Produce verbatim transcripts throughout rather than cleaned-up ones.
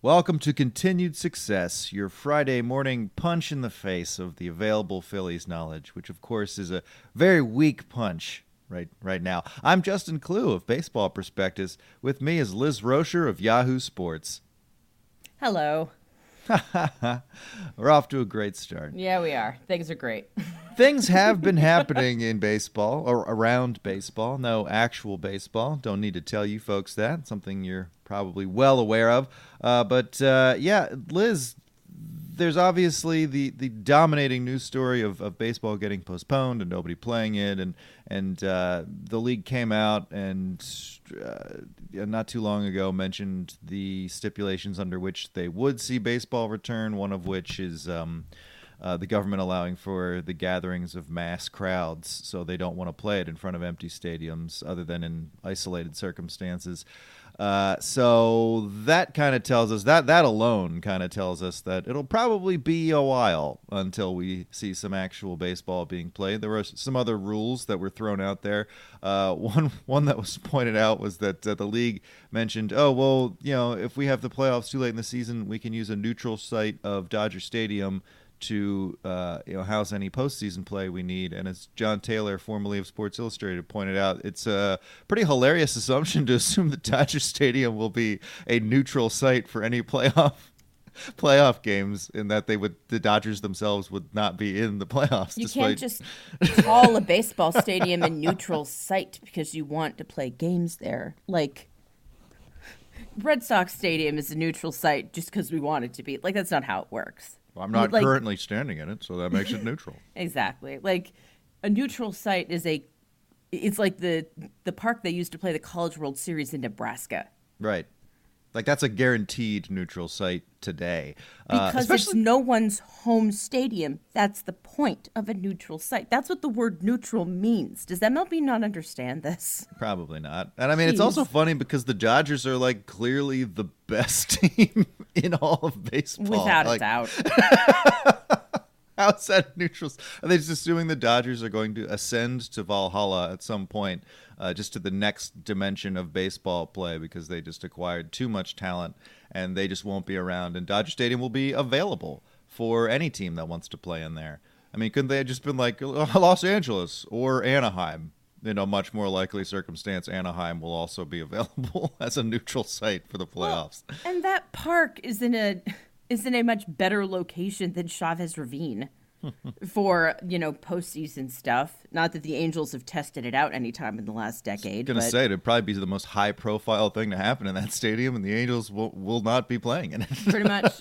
Welcome to Continued Success, your Friday morning punch in the face of the available Phillies knowledge, which of course is a very weak punch right right now. I'm Justin Clue of Baseball Prospectus. With me is Liz Rocher of Yahoo Sports. Hello. We're off to a great start. Yeah, we are. Things are great. Things have been happening in baseball, or around baseball. No actual baseball. Don't need to tell you folks that. Something you're probably well aware of. Uh, but, uh, yeah, Liz, there's obviously the, the dominating news story of, of baseball getting postponed and nobody playing it. And, and uh, the league came out and uh, not too long ago mentioned the stipulations under which they would see baseball return, one of which is um, uh, the government allowing for the gatherings of mass crowds, so they don't want to play it in front of empty stadiums other than in isolated circumstances. Uh, so that kind of tells us, that that alone kind of tells us that it'll probably be a while until we see some actual baseball being played. There were some other rules that were thrown out there. Uh, one one that was pointed out was that uh, the league mentioned, oh, well, you know, if we have the playoffs too late in the season, we can use a neutral site of Dodger Stadium to uh, you know, house any postseason play we need. And as John Taylor, formerly of Sports Illustrated, pointed out, it's a pretty hilarious assumption to assume that Dodger Stadium will be a neutral site for any playoff playoff games, in that they would the Dodgers themselves would not be in the playoffs. You despite... can't just call a baseball stadium a neutral site because you want to play games there. Like, Red Sox Stadium is a neutral site just because we want it to be. Like, that's not how it works. Well, I'm not like, currently standing in it, so that makes it neutral. Exactly. Like, a neutral site is a, it's like the the park they used to play the College World Series in Nebraska. Right. Like, that's a guaranteed neutral site today. Because uh, especially... it's no one's home stadium. That's the point of a neutral site. That's what the word neutral means. Does M L B not understand this? Probably not. And I mean, Jeez. It's also funny because the Dodgers are, like, clearly the best team in all of baseball. Without like... a doubt. How's that neutral? Are they just assuming the Dodgers are going to ascend to Valhalla at some point, uh, just to the next dimension of baseball play, because they just acquired too much talent and they just won't be around, and Dodger Stadium will be available for any team that wants to play in there? I mean, couldn't they have just been like Los Angeles or Anaheim? In a much more likely circumstance, Anaheim will also be available as a neutral site for the playoffs. Well, and that park is in a is in a much better location than Chavez Ravine for, you know, postseason stuff. Not that the Angels have tested it out any time in the last decade. I'm going to but... say, it'd probably be the most high-profile thing to happen in that stadium, and the Angels will, will not be playing in it. Pretty much.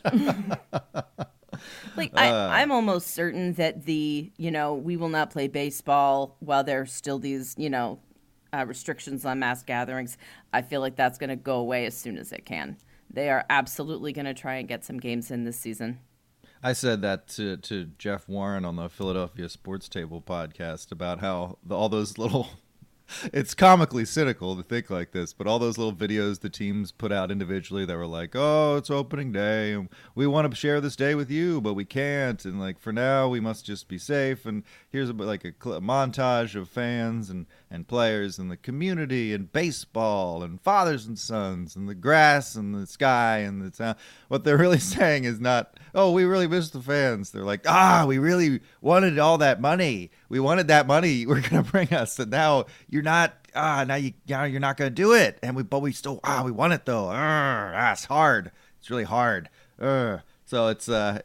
Like, I, Uh. I'm almost certain that the, you know, we will not play baseball while there's still these, you know, uh, restrictions on mass gatherings. I feel like that's going to go away as soon as it can. They are absolutely going to try and get some games in this season. I said that to, to Jeff Warren on the Philadelphia Sports Table podcast about how the, all those little... It's comically cynical to think like this, but all those little videos the teams put out individually that were like, oh, it's opening day, and we want to share this day with you, but we can't, and like, for now, we must just be safe, and here's a, like a, cl- a montage of fans and, and players and the community and baseball and fathers and sons and the grass and the sky and the town. What they're really saying is not, oh, we really miss the fans. They're like, ah, we really wanted all that money. We wanted that money you were going to bring us, and now you're not, ah, now you, you know, you're not going to do it. And we, but we still, ah, we want it though. Urgh, ah, it's hard. It's really hard. Urgh. So it's, uh,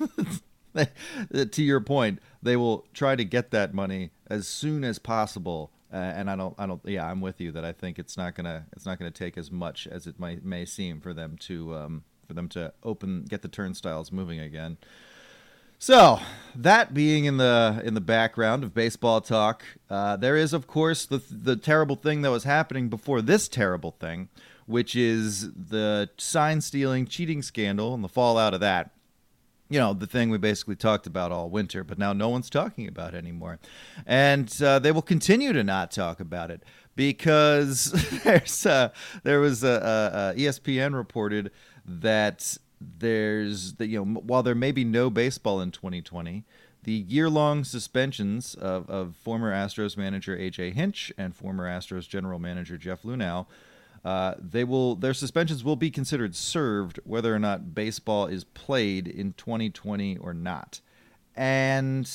it's, to your point, they will try to get that money as soon as possible. Uh, and I don't, I don't, yeah, I'm with you that I think it's not gonna, it's not gonna take as much as it might may seem for them to, um, for them to open, get the turnstiles moving again. So, that being in the in the background of baseball talk, uh, there is, of course, the the terrible thing that was happening before this terrible thing, which is the sign-stealing, cheating scandal and the fallout of that. You know, the thing we basically talked about all winter, but now no one's talking about it anymore. And uh, they will continue to not talk about it because there's uh, there was a, a, a E S P N reported that there's the, you know, while there may be no baseball in twenty twenty, the year-long suspensions of, of former Astros manager A J Hinch and former Astros general manager Jeff Luhnow Uh, they will their suspensions will be considered served whether or not baseball is played in twenty twenty or not. And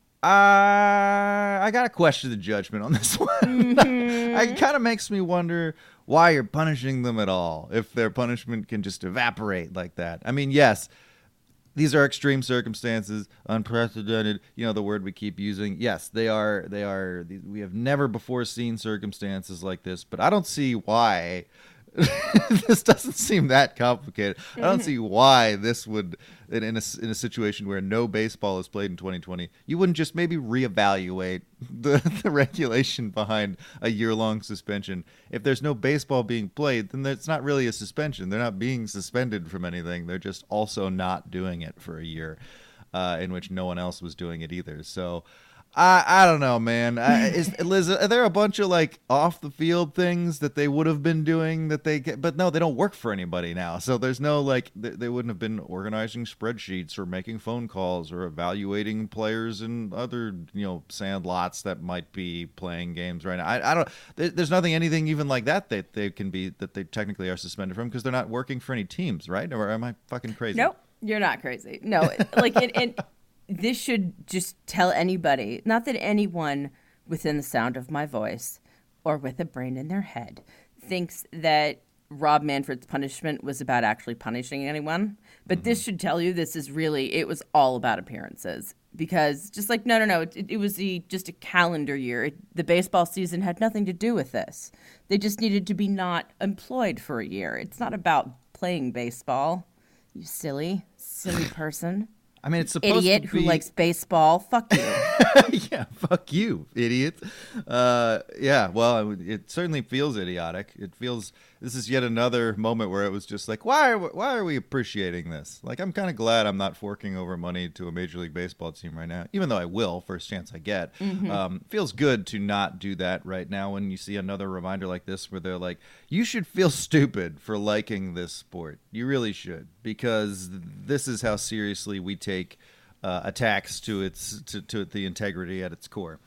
I I gotta question the judgment on this one. Mm-hmm. It kind of makes me wonder why you're punishing them at all if their punishment can just evaporate like that. I mean, yes, these are extreme circumstances, unprecedented. You know, the word we keep using. Yes, they are. They are. We have never before seen circumstances like this, but I don't see why. This doesn't seem that complicated. I don't see why this would, in, in a in a situation where no baseball is played in twenty twenty, you wouldn't just maybe reevaluate the the regulation behind a year long suspension. If there's no baseball being played, then it's not really a suspension. They're not being suspended from anything. They're just also not doing it for a year, uh, in which no one else was doing it either. So. I I don't know, man. I, is, Liz, are there a bunch of like off the field things that they would have been doing that they get, but no, they don't work for anybody now. So there's no like they, they wouldn't have been organizing spreadsheets or making phone calls or evaluating players in other you know sand lots that might be playing games right now. I I don't. There, there's nothing anything even like that that they can be that they technically are suspended from because they're not working for any teams, right? Or am I fucking crazy? Nope, you're not crazy. No, like it. it This should just tell anybody, not that anyone within the sound of my voice or with a brain in their head thinks that Rob Manfred's punishment was about actually punishing anyone. But mm-hmm. This should tell you this is really, it was all about appearances. Because just like, no, no, no, it, it was the, just a calendar year. It, the baseball season had nothing to do with this. They just needed to be not employed for a year. It's not about playing baseball. You silly, silly person. I mean, it's supposed idiot to be... who likes baseball. Fuck you. Yeah, fuck you, idiot. Uh, yeah, well, it, it certainly feels idiotic. It feels this is yet another moment where it was just like, why are we, why are we appreciating this? Like, I'm kind of glad I'm not forking over money to a Major League Baseball team right now, even though I will first chance I get. Mm-hmm. Um, feels good to not do that right now when you see another reminder like this where they're like, you should feel stupid for liking this sport. You really should, because this is how seriously we take uh, attacks to its to, to the integrity at its core.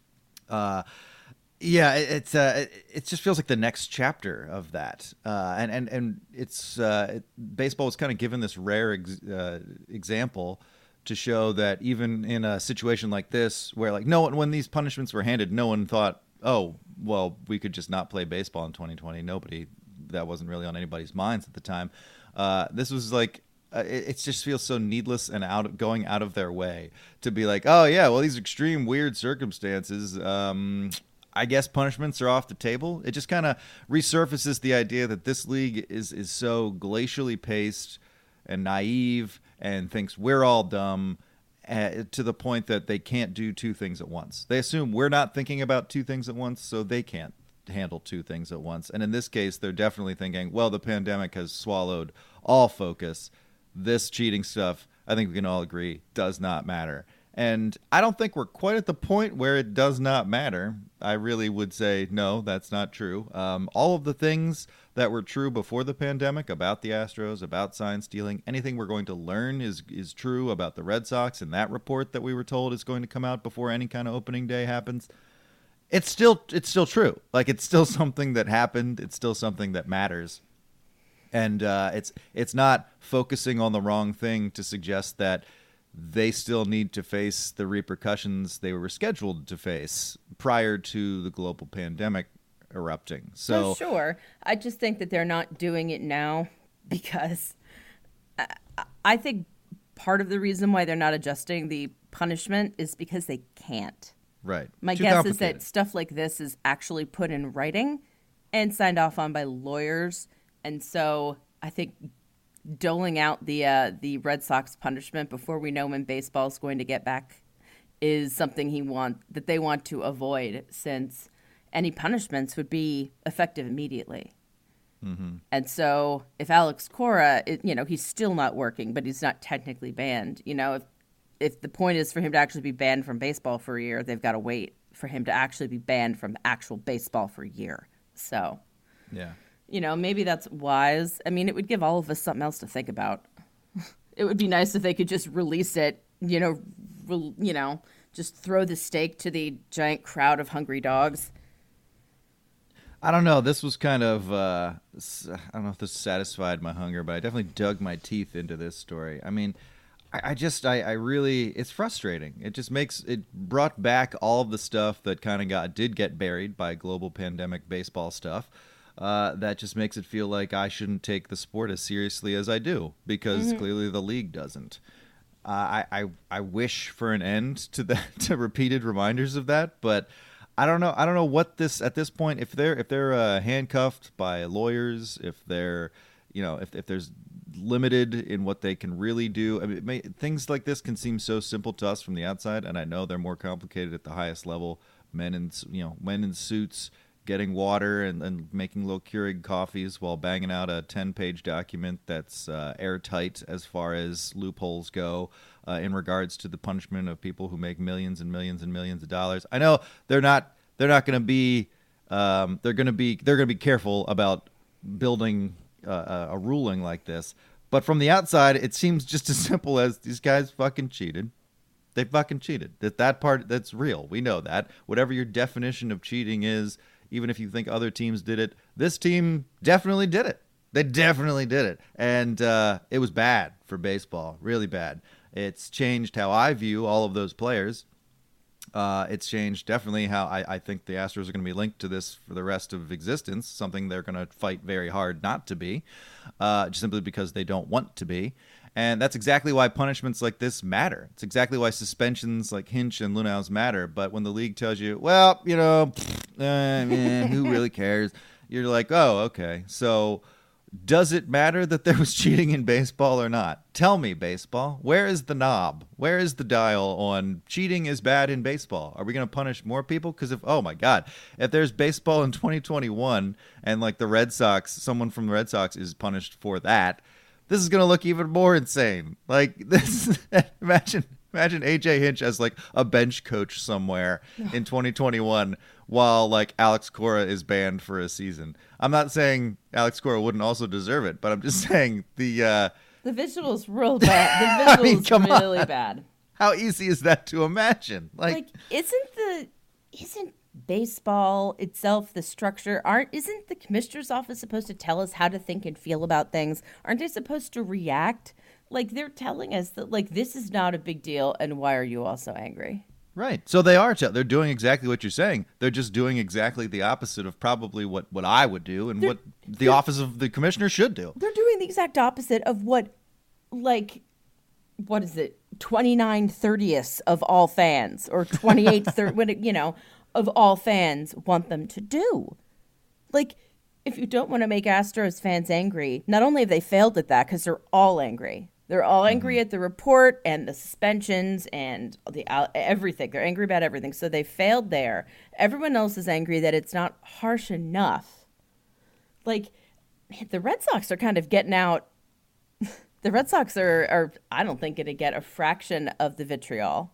Uh, Yeah, it, it's uh, it, it just feels like the next chapter of that, uh, and and and it's uh, it, baseball was kind of given this rare ex- uh, example to show that even in a situation like this, where like no one, when these punishments were handed, no one thought, oh, well, we could just not play baseball in twenty twenty. Nobody, that wasn't really on anybody's minds at the time. Uh, this was like. Uh, it, it just feels so needless and out going out of their way to be like, oh yeah, well these extreme weird circumstances. Um, I guess punishments are off the table. It just kind of resurfaces the idea that this league is is so glacially paced and naive and thinks we're all dumb uh, to the point that they can't do two things at once. They assume we're not thinking about two things at once, so they can't handle two things at once. And in this case, they're definitely thinking, well, the pandemic has swallowed all focus. This cheating stuff, I think we can all agree, does not matter. And I don't think we're quite at the point where it does not matter. I really would say, no, that's not true. Um, all of the things that were true before the pandemic about the Astros, about sign stealing, anything we're going to learn is is true about the Red Sox and that report that we were told is going to come out before any kind of opening day happens. It's still it's still true. Like, it's still something that happened. It's still something that matters. And uh, it's it's not focusing on the wrong thing to suggest that they still need to face the repercussions they were scheduled to face prior to the global pandemic erupting. So oh, sure. I just think that they're not doing it now because I, I think part of the reason why they're not adjusting the punishment is because they can't. Right. My Too guess is that stuff like this is actually put in writing and signed off on by lawyers. And so I think doling out the uh, the Red Sox punishment before we know when baseball is going to get back is something he want that they want to avoid, since any punishments would be effective immediately. Mm-hmm. And so if Alex Cora, it, you know, he's still not working, but he's not technically banned. You know, if if the point is for him to actually be banned from baseball for a year, they've got to wait for him to actually be banned from actual baseball for a year. So, yeah. You know, maybe that's wise. I mean, it would give all of us something else to think about. It would be nice if they could just release it, you know, re- you know, just throw the steak to the giant crowd of hungry dogs. I don't know. This was kind of, uh, s- I don't know if this satisfied my hunger, but I definitely dug my teeth into this story. I mean, I, I just, I, I really, it's frustrating. It just makes, it brought back all of the stuff that kind of got, did get buried by global pandemic baseball stuff. Uh, that just makes it feel like I shouldn't take the sport as seriously as I do because Mm-hmm. clearly the league doesn't. Uh, I, I I wish for an end to that to repeated reminders of that, but I don't know. I don't know what this at this point. If they're if they're uh, handcuffed by lawyers, if they're you know if if there's limited in what they can really do. I mean, it may, things like this can seem so simple to us from the outside, and I know they're more complicated at the highest level. Men in you know men in suits getting water and, and making little Keurig coffees while banging out a ten-page document that's uh, airtight as far as loopholes go uh, in regards to the punishment of people who make millions and millions and millions of dollars. I know they're not they're not going to be um, they're going to be they're going to be careful about building uh, a ruling like this, but from the outside, it seems just as simple as these guys fucking cheated. They fucking cheated. That that part that's real. We know that. Whatever your definition of cheating is, even if you think other teams did it, this team definitely did it. They definitely did it, and uh, it was bad for baseball. Really bad. It's changed how I view all of those players. Uh, it's changed definitely how I, I think the Astros are going to be linked to this for the rest of existence, something they're going to fight very hard not to be, uh, just simply because they don't want to be. And that's exactly why punishments like this matter. It's exactly why suspensions like Hinch and Lunaus matter. But when the league tells you, well, you know, uh, eh, who really cares? You're like, oh, okay. So does it matter that there was cheating in baseball or not? Tell me, baseball. Where is the knob? Where is the dial on cheating is bad in baseball? Are we going to punish more people? Because if, oh my God, if there's baseball in twenty twenty-one and like the Red Sox, someone from the Red Sox is punished for that, this is going to look even more insane. Like this, imagine, imagine A J Hinch as like a bench coach somewhere in twenty twenty-one while like Alex Cora is banned for a season. I'm not saying Alex Cora wouldn't also deserve it, but I'm just saying the, uh, The visual's real bad. The I mean, visual's come really on. bad. How easy is that to imagine? Like, Like, isn't the isn't baseball itself the structure? Aren't isn't the commissioner's office supposed to tell us how to think and feel about things? Aren't they supposed to react? Like they're telling us that like this is not a big deal, and why are you all so angry? right. So they are. Ch- they're doing exactly what you're saying. They're just doing exactly the opposite of probably what, what I would do and They're- what the office of the commissioner should do. They're doing the exact opposite of what, like, what is it? twenty-nine thirtieths of all fans, or twenty-eight thirty, when it, you know, of all fans want them to do. Like, if you don't want to make Astros fans angry, not only have they failed at that, because they're all angry. They're all angry at the report and the suspensions and the uh, everything. They're angry about everything. So they failed there. Everyone else is angry that it's not harsh enough. Like, the Red Sox are kind of getting out. The Red Sox are, are I don't think, going to get a fraction of the vitriol.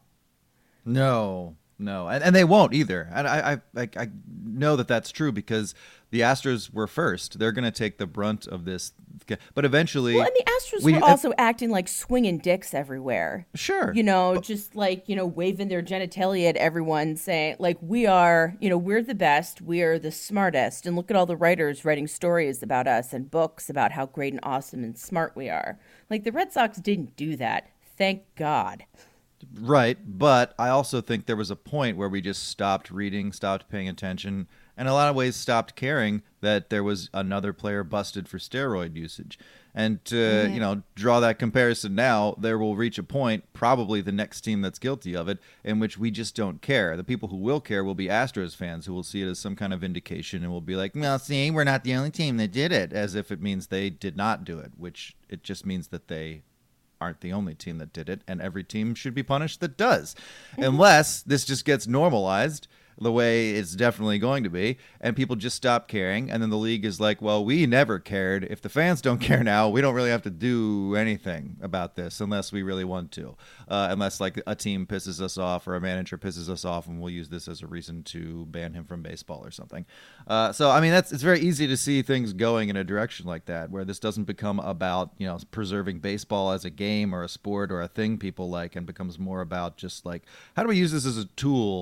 No, no, and, and they won't either. And I, I, I, I know that that's true because the Astros were first. They're going to take the brunt of this, but eventually, Well, and the Astros we- were also acting like swinging dicks everywhere. sure, You know, just like, you know, waving their genitalia at everyone, saying, like, we are, you know, we're the best, we are the smartest. And look at all the writers writing stories about us and books about how great and awesome and smart we are. Like, the Red Sox didn't do that. Thank God. right. But I also think there was a point where we just stopped reading, stopped paying attention, and in a lot of ways stopped caring that there was another player busted for steroid usage. And to, Mm-hmm. you know, draw that comparison now, there will reach a point, probably the next team that's guilty of it, in which we just don't care. The people who will care will be Astros fans who will see it as some kind of indication and will be like, well, see, we're not the only team that did it, as if it means they did not do it, which it just means that they aren't the only team that did it, and every team should be punished that does. Unless this just gets normalized the way it's definitely going to be, and people just stop caring, and then the league is like, well, we never cared. If the fans don't care now, we don't really have to do anything about this unless we really want to. Uh, unless, like, a team pisses us off or a manager pisses us off, and we'll use this as a reason to ban him from baseball or something. Uh, so, I mean, that's it's very easy to see things going in a direction like that, where this doesn't become about, you know, preserving baseball as a game or a sport or a thing people like, and becomes more about just, like, how do we use this as a tool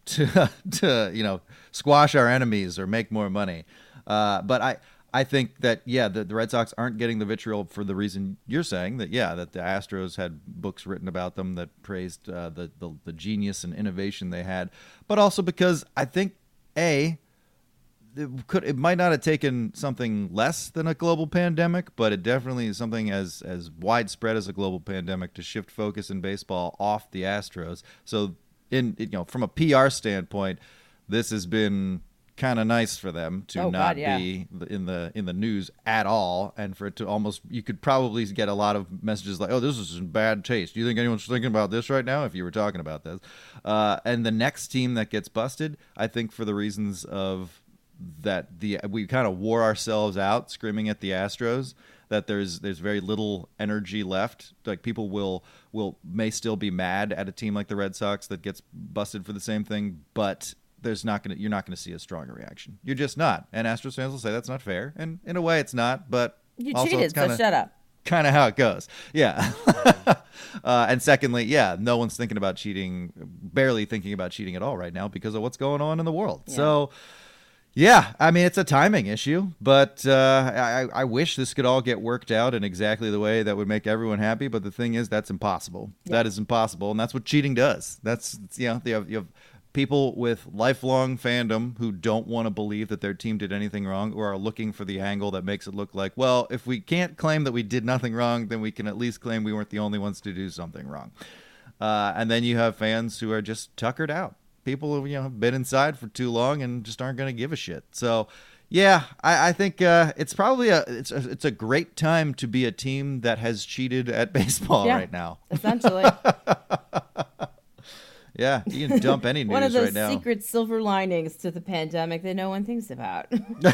to to you know squash our enemies or make more money. Uh, but I. I think that, yeah, the, the Red Sox aren't getting the vitriol for the reason you're saying, that, yeah, that the Astros had books written about them that praised uh, the, the the genius and innovation they had, but also because I think, A, it, could, it might not have taken something less than a global pandemic, but it definitely is something as, as widespread as a global pandemic to shift focus in baseball off the Astros. So, in you know, from a P R standpoint, this has been kind of nice for them to oh, not God, yeah. be in the in the news at all, and for it to almost, you could probably get a lot of messages like, oh, this is in bad taste. Do you think anyone's thinking about this right now if you were talking about this? Uh, and the next team that gets busted, I think for the reasons of that the we kind of wore ourselves out screaming at the Astros, that there's there's very little energy left. Like, people will will may still be mad at a team like the Red Sox that gets busted for the same thing, but there's not gonna you're not gonna see a stronger reaction. You're just not. And Astros fans will say that's not fair, and in a way it's not. But you also cheated, it's kinda, so shut up. Kind of how it goes. Yeah. uh, and secondly, yeah, no one's thinking about cheating, barely thinking about cheating at all right now because of what's going on in the world. Yeah. So. Yeah, I mean, it's a timing issue, but uh, I, I wish this could all get worked out in exactly the way that would make everyone happy. But the thing is, that's impossible. Yeah. That is impossible, and that's what cheating does. That's, you know, you have, you have people with lifelong fandom who don't want to believe that their team did anything wrong, or are looking for the angle that makes it look like, well, if we can't claim that we did nothing wrong, then we can at least claim we weren't the only ones to do something wrong. Uh, and then you have fans who are just tuckered out. People who, you know, have been inside for too long and just aren't going to give a shit. So, yeah, I, I think uh, it's probably a it's a, it's a great time to be a team that has cheated at baseball yeah, right now. Essentially. Yeah, you can dump any news one of those right now. Secret silver linings to the pandemic that no one thinks about.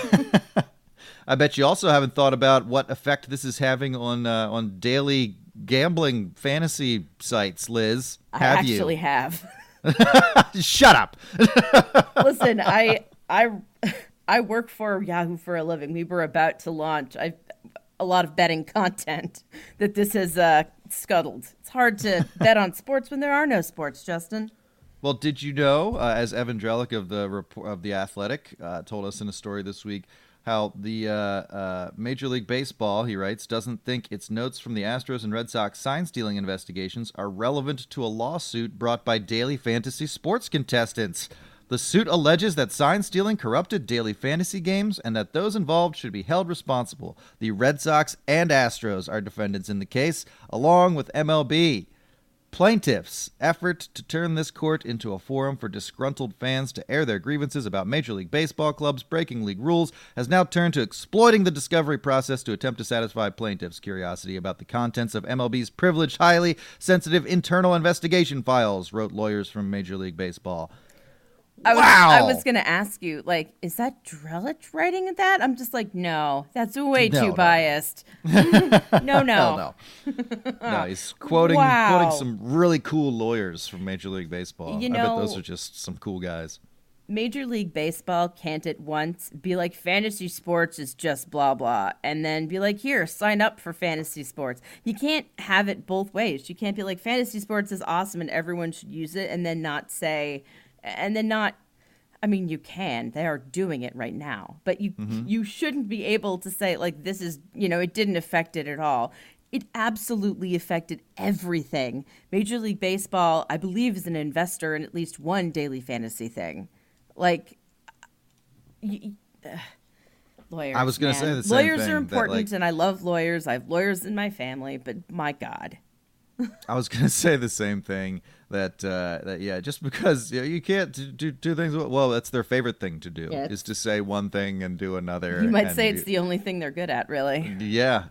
I bet you also haven't thought about what effect this is having on uh, on daily gambling fantasy sites, Liz. Have I actually you? have. Shut up. Listen, I I I work for Yahoo for a living. We were about to launch I a lot of betting content that this has uh, scuttled. It's hard to bet on sports when there are no sports, Justin. Well, did you know, uh, as Evan Drellick of the report, of the Athletic uh, told us in a story this week, how the uh, uh, Major League Baseball, he writes, doesn't think its notes from the Astros and Red Sox sign-stealing investigations are relevant to a lawsuit brought by daily fantasy sports contestants. The suit alleges that sign-stealing corrupted daily fantasy games and that those involved should be held responsible. The Red Sox and Astros are defendants in the case, along with M L B. Plaintiffs' effort to turn this court into a forum for disgruntled fans to air their grievances about Major League Baseball clubs breaking league rules has now turned to exploiting the discovery process to attempt to satisfy plaintiffs' curiosity about the contents of M L B's privileged, highly sensitive internal investigation files, wrote lawyers from Major League Baseball. I was, wow. I was going to ask you, like, is that Drellich writing that? I'm just like, no, that's way no, too no. biased. no, no. no. No, he's quoting Wow. quoting some really cool lawyers from Major League Baseball. You I bet know, those are just some cool guys. Major League Baseball can't at once be like, fantasy sports is just blah, blah, and then be like, here, sign up for fantasy sports. You can't have it both ways. You can't be like, fantasy sports is awesome and everyone should use it, and then not say... And then not, I mean, you can. They are doing it right now. But you mm-hmm. you shouldn't be able to say, like, this is, you know, it didn't affect it at all. It absolutely affected everything. Major League Baseball, I believe, is an investor in at least one daily fantasy thing. Like, y- uh, lawyers, I was going to say the same Lawyers thing, are important, like, and I love lawyers. I have lawyers in my family, but my God. I was going to say the same thing. That, uh, that yeah, just because you, know, you can't do two things. Well, that's their favorite thing to do, yeah, is to say one thing and do another. You might say do, it's the only thing they're good at, really. Yeah.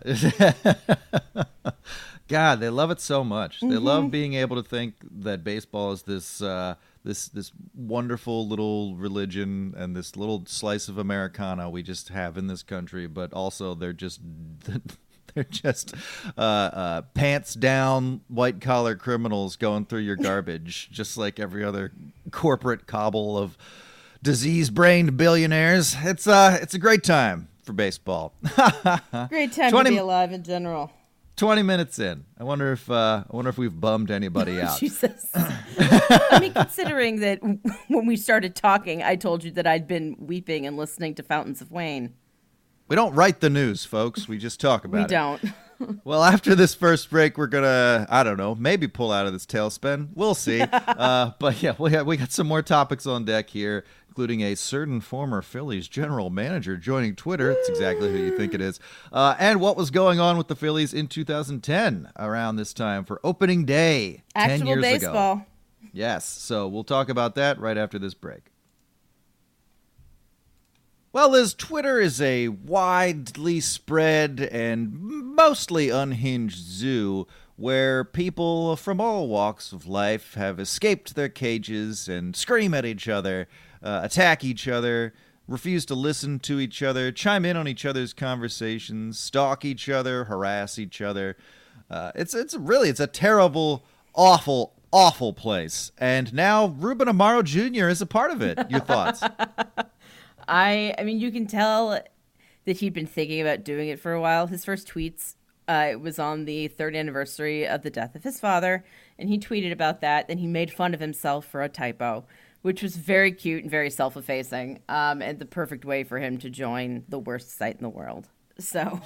God, they love it so much. Mm-hmm. They love being able to think that baseball is this uh, this this wonderful little religion and this little slice of Americana we just have in this country, but also they're just... They're just uh, uh, pants down, white collar criminals going through your garbage, just like every other corporate cobble of disease-brained billionaires. It's uh, it's a great time for baseball. Great time twenty to be alive in general. twenty minutes in. I wonder if uh, I wonder if we've bummed anybody out. Jesus. I mean, considering that when we started talking, I told you that I'd been weeping and listening to Fountains of Wayne. We don't write the news, folks. We just talk about we it. We don't. Well, after this first break, we're going to, I don't know, maybe pull out of this tailspin. We'll see. uh, but yeah, we, have, we got some more topics on deck here, including a certain former Phillies general manager joining Twitter. That's exactly who you think it is. Uh, and what was going on with the Phillies in two thousand ten around this time for opening day Actual ten years baseball. ago. Yes. So we'll talk about that right after this break. Well, Liz, Twitter is a widely spread and mostly unhinged zoo where people from all walks of life have escaped their cages and scream at each other, uh, attack each other, refuse to listen to each other, chime in on each other's conversations, stalk each other, harass each other. Uh, it's it's really it's a terrible, awful, awful place. And now Ruben Amaro Junior is a part of it. Your thoughts? I I mean, you can tell that he'd been thinking about doing it for a while. His first tweets, uh, it was on the third anniversary of the death of his father, and he tweeted about that. Then he made fun of himself for a typo, which was very cute and very self-effacing, um, and the perfect way for him to join the worst site in the world. So,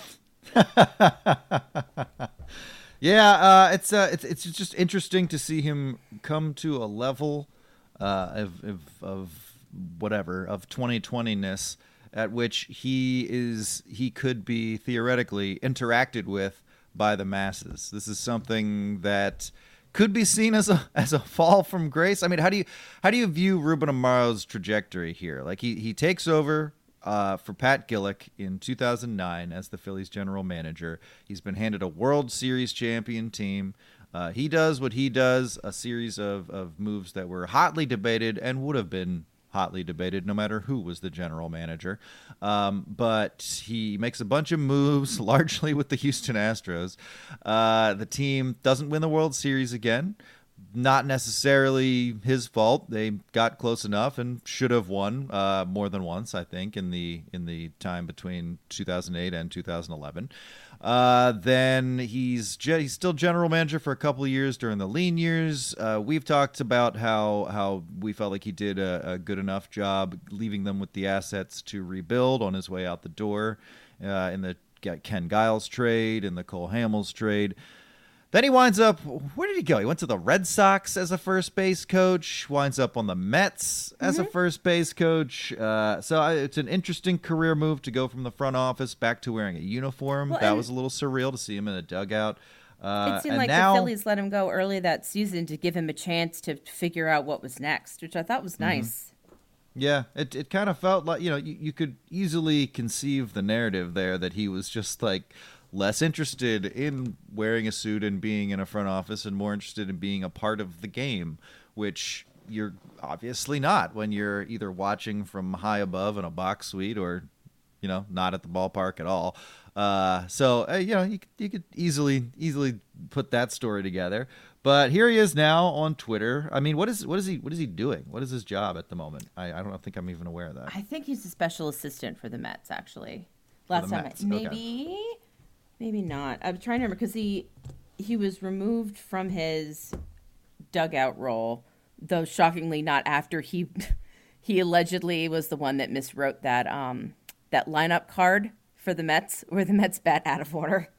yeah, uh, it's uh, it's it's just interesting to see him come to a level uh, of, of of. whatever of twenty twenty-ness at which he is he could be theoretically interacted with by the masses. This is something that could be seen as a as a fall from grace. I mean, how do you how do you view Ruben Amaro's trajectory here? Like he he takes over uh, for Pat Gillick in two thousand nine as the Phillies general manager. He's been handed a World Series champion team. Uh, he does what he does, a series of, of moves that were hotly debated and would have been hotly debated no matter who was the general manager. Um, but he makes a bunch of moves, largely with the Houston Astros. Uh, the team doesn't win the World Series again. Not necessarily his fault. They got close enough and should have won uh, more than once, I think, in the in the time between two thousand eight and two thousand eleven. Uh, then he's ge- he's still general manager for a couple of years during the lean years. Uh, we've talked about how how we felt like he did a, a good enough job leaving them with the assets to rebuild on his way out the door uh, in the Ken Giles trade and the Cole Hamels trade. Then he winds up, where did he go? He went to the Red Sox as a first base coach, winds up on the Mets as mm-hmm. a first base coach. Uh, so I, it's an interesting career move to go from the front office back to wearing a uniform. Well, that was a little surreal to see him in a dugout. Uh, it seemed like now, the Phillies let him go early that season to give him a chance to figure out what was next, which I thought was nice. Mm-hmm. Yeah, it it kind of felt like, you know, you, you could easily conceive the narrative there that he was just like less interested in wearing a suit and being in a front office and more interested in being a part of the game, which you're obviously not when you're either watching from high above in a box suite or, you know, not at the ballpark at all. Uh, so, uh, you know, you, you could easily easily put that story together. But here he is now on Twitter. I mean, what is what is he what is he doing? What is his job at the moment? I, I don't think I'm even aware of that. I think he's a special assistant for the Mets, actually. Last time, Mets. I, maybe. Okay. Maybe not. I'm trying to remember because he he was removed from his dugout role, though shockingly not after he he allegedly was the one that miswrote that um that lineup card for the Mets where the Mets bat out of order.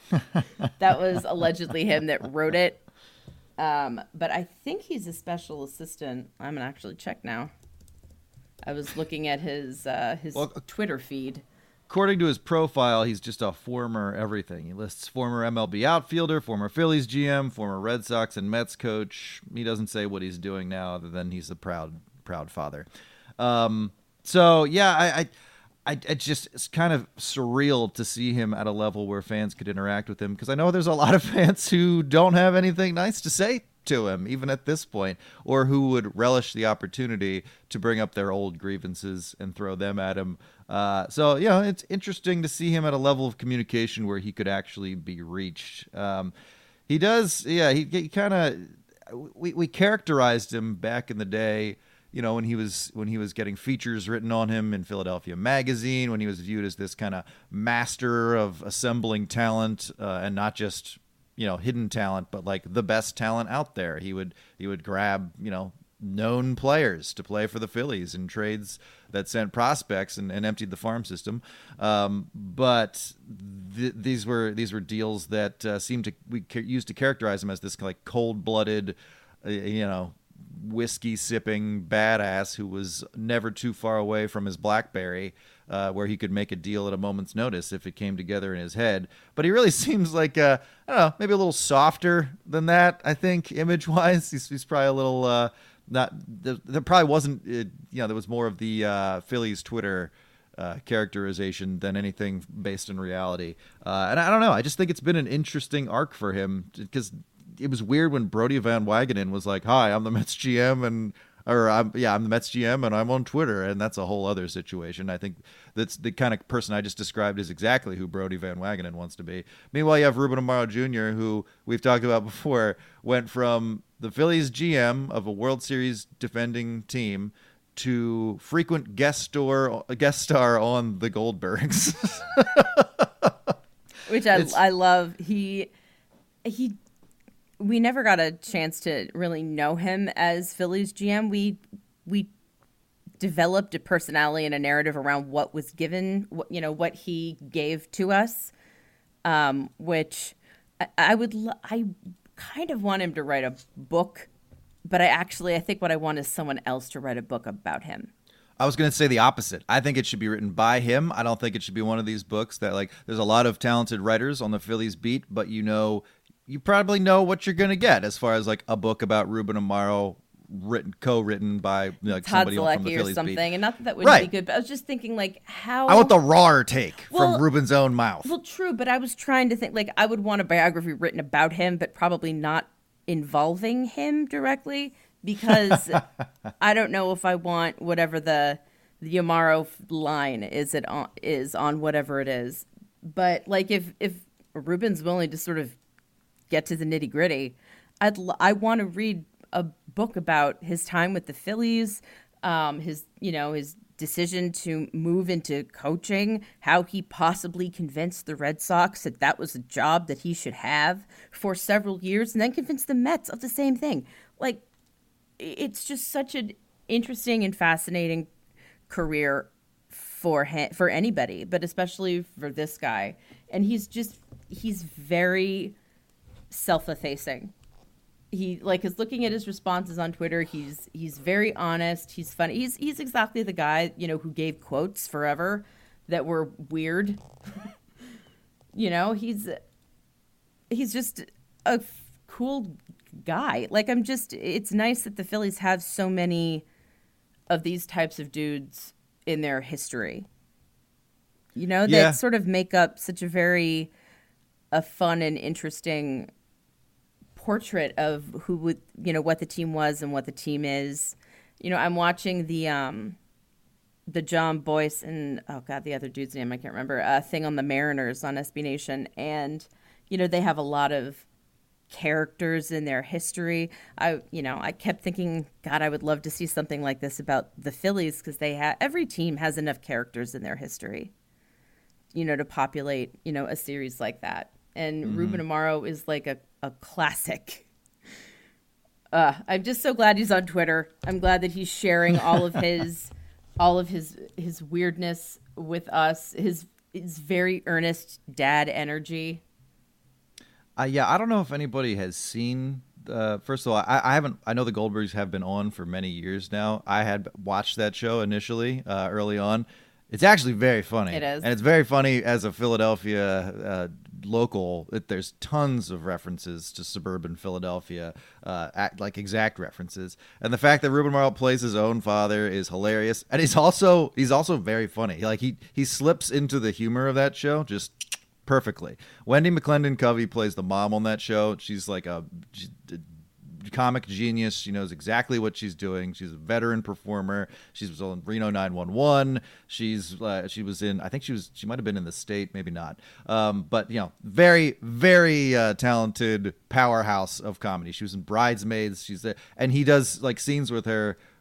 That was allegedly him that wrote it. Um, but I think he's a special assistant. I'm gonna actually check now. I was looking at his uh, his well, Twitter feed. According to his profile, he's just a former everything. He lists former M L B outfielder, former Phillies G M, former Red Sox and Mets coach. He doesn't say what he's doing now other than he's a proud, proud father. Um, so, yeah, I, I, I, I just, it's kind of surreal to see him at a level where fans could interact with him, because I know there's a lot of fans who don't have anything nice to say to him, even at this point, or who would relish the opportunity to bring up their old grievances and throw them at him. Uh, so, you know, it's interesting to see him at a level of communication where he could actually be reached. Um, he does, yeah, he, he kind of, we, we characterized him back in the day you know, when he was when he was getting features written on him in Philadelphia Magazine, when he was viewed as this kind of master of assembling talent uh, and not just, you know, hidden talent, but like the best talent out there. He would he would grab, you know, known players to play for the Phillies in trades that sent prospects and, and emptied the farm system. Um, but th- these were these were deals that uh, seemed to we ca- used to characterize him as this like cold-blooded, uh, you know, whiskey sipping badass who was never too far away from his BlackBerry, uh, where he could make a deal at a moment's notice if it came together in his head. But he really seems like, uh, I don't know, maybe a little softer than that, I think, image-wise. He's, he's probably a little, uh, not, there, there probably wasn't, uh, you know, there was more of the uh, Phillies Twitter uh, characterization than anything based in reality. Uh, and I don't know, I just think it's been an interesting arc for him, because it was weird when Brodie Van Wagenen was like, "Hi, I'm the Mets G M," and or I'm yeah, I'm the Mets G M and I'm on Twitter, and that's a whole other situation. I think that's the kind of person I just described is exactly who Brodie Van Wagenen wants to be. Meanwhile, you have Ruben Amaro Junior, who we've talked about before, went from the Phillies G M of a World Series defending team to frequent guest star guest star on the Goldbergs, which I I love. He he. We never got a chance to really know him as Phillies G M. We we developed a personality and a narrative around what was given, what, you know, what he gave to us, um, which I, I would I kind of want him to write a book, but I actually I think what I want is someone else to write a book about him. I was going to say the opposite. I think it should be written by him. I don't think it should be one of these books that, like, there's a lot of talented writers on the Phillies beat, but you know. You probably know what you're going to get as far as like a book about Ruben Amaro written, co-written by like Todd somebody Zalecki from the Phillies or something, beat. And not that that wouldn't right. be good, but I was just thinking like how I want the raw take well, from Ruben's own mouth. Well, true, but I was trying to think like I would want a biography written about him, but probably not involving him directly, because I don't know if I want whatever the the Amaro line is it on, is on whatever it is. But like if if Ruben's willing to sort of get to the nitty gritty, I'd l- I want to read a book about his time with the Phillies, um, his you know his decision to move into coaching, how he possibly convinced the Red Sox that that was a job that he should have for several years, and then convinced the Mets of the same thing. Like, it's just such an interesting and fascinating career for him, for anybody, but especially for this guy. And he's just he's very self-effacing. He like is looking at his responses on Twitter. He's he's very honest. He's funny. He's he's exactly the guy, you know, who gave quotes forever that were weird. you know, he's he's just a f- cool guy. Like I'm just it's nice that the Phillies have so many of these types of dudes in their history. You know, yeah. that sort of make up such a very a fun and interesting portrait of who would, you know, what the team was and what the team is. You know, I'm watching the um, the John Boyce and oh god, the other dude's name I can't remember. Uh, thing on the Mariners on S B Nation, and you know they have a lot of characters in their history. I, you know, I kept thinking, God, I would love to see something like this about the Phillies because they have every team has enough characters in their history, you know, to populate, you know, a series like that. And mm-hmm. Ruben Amaro is like a, a classic. Uh, I'm just so glad he's on Twitter. I'm glad that he's sharing all of his, all of his his weirdness with us. His his very earnest dad energy. Uh, yeah, I don't know if anybody has seen. Uh, first of all, I, I haven't. I know the Goldbergs have been on for many years now. I had watched that show initially, uh, early on. It's actually very funny. It is. And it's very funny as a Philadelphia uh, local. It, there's tons of references to suburban Philadelphia, uh, act, like exact references. And the fact that Ruben Amaro plays his own father is hilarious. And he's also he's also very funny. Like he he slips into the humor of that show just perfectly. Wendy McClendon Covey plays the mom on that show. She's like a, she's a comic genius. She knows exactly what she's doing. She's a veteran performer. She was on Reno nine one one. She's uh, she was in, I think she was she might have been in The State, maybe not. Um, but you know, very very uh, talented powerhouse of comedy. She was in Bridesmaids. She's there, and he does like scenes with her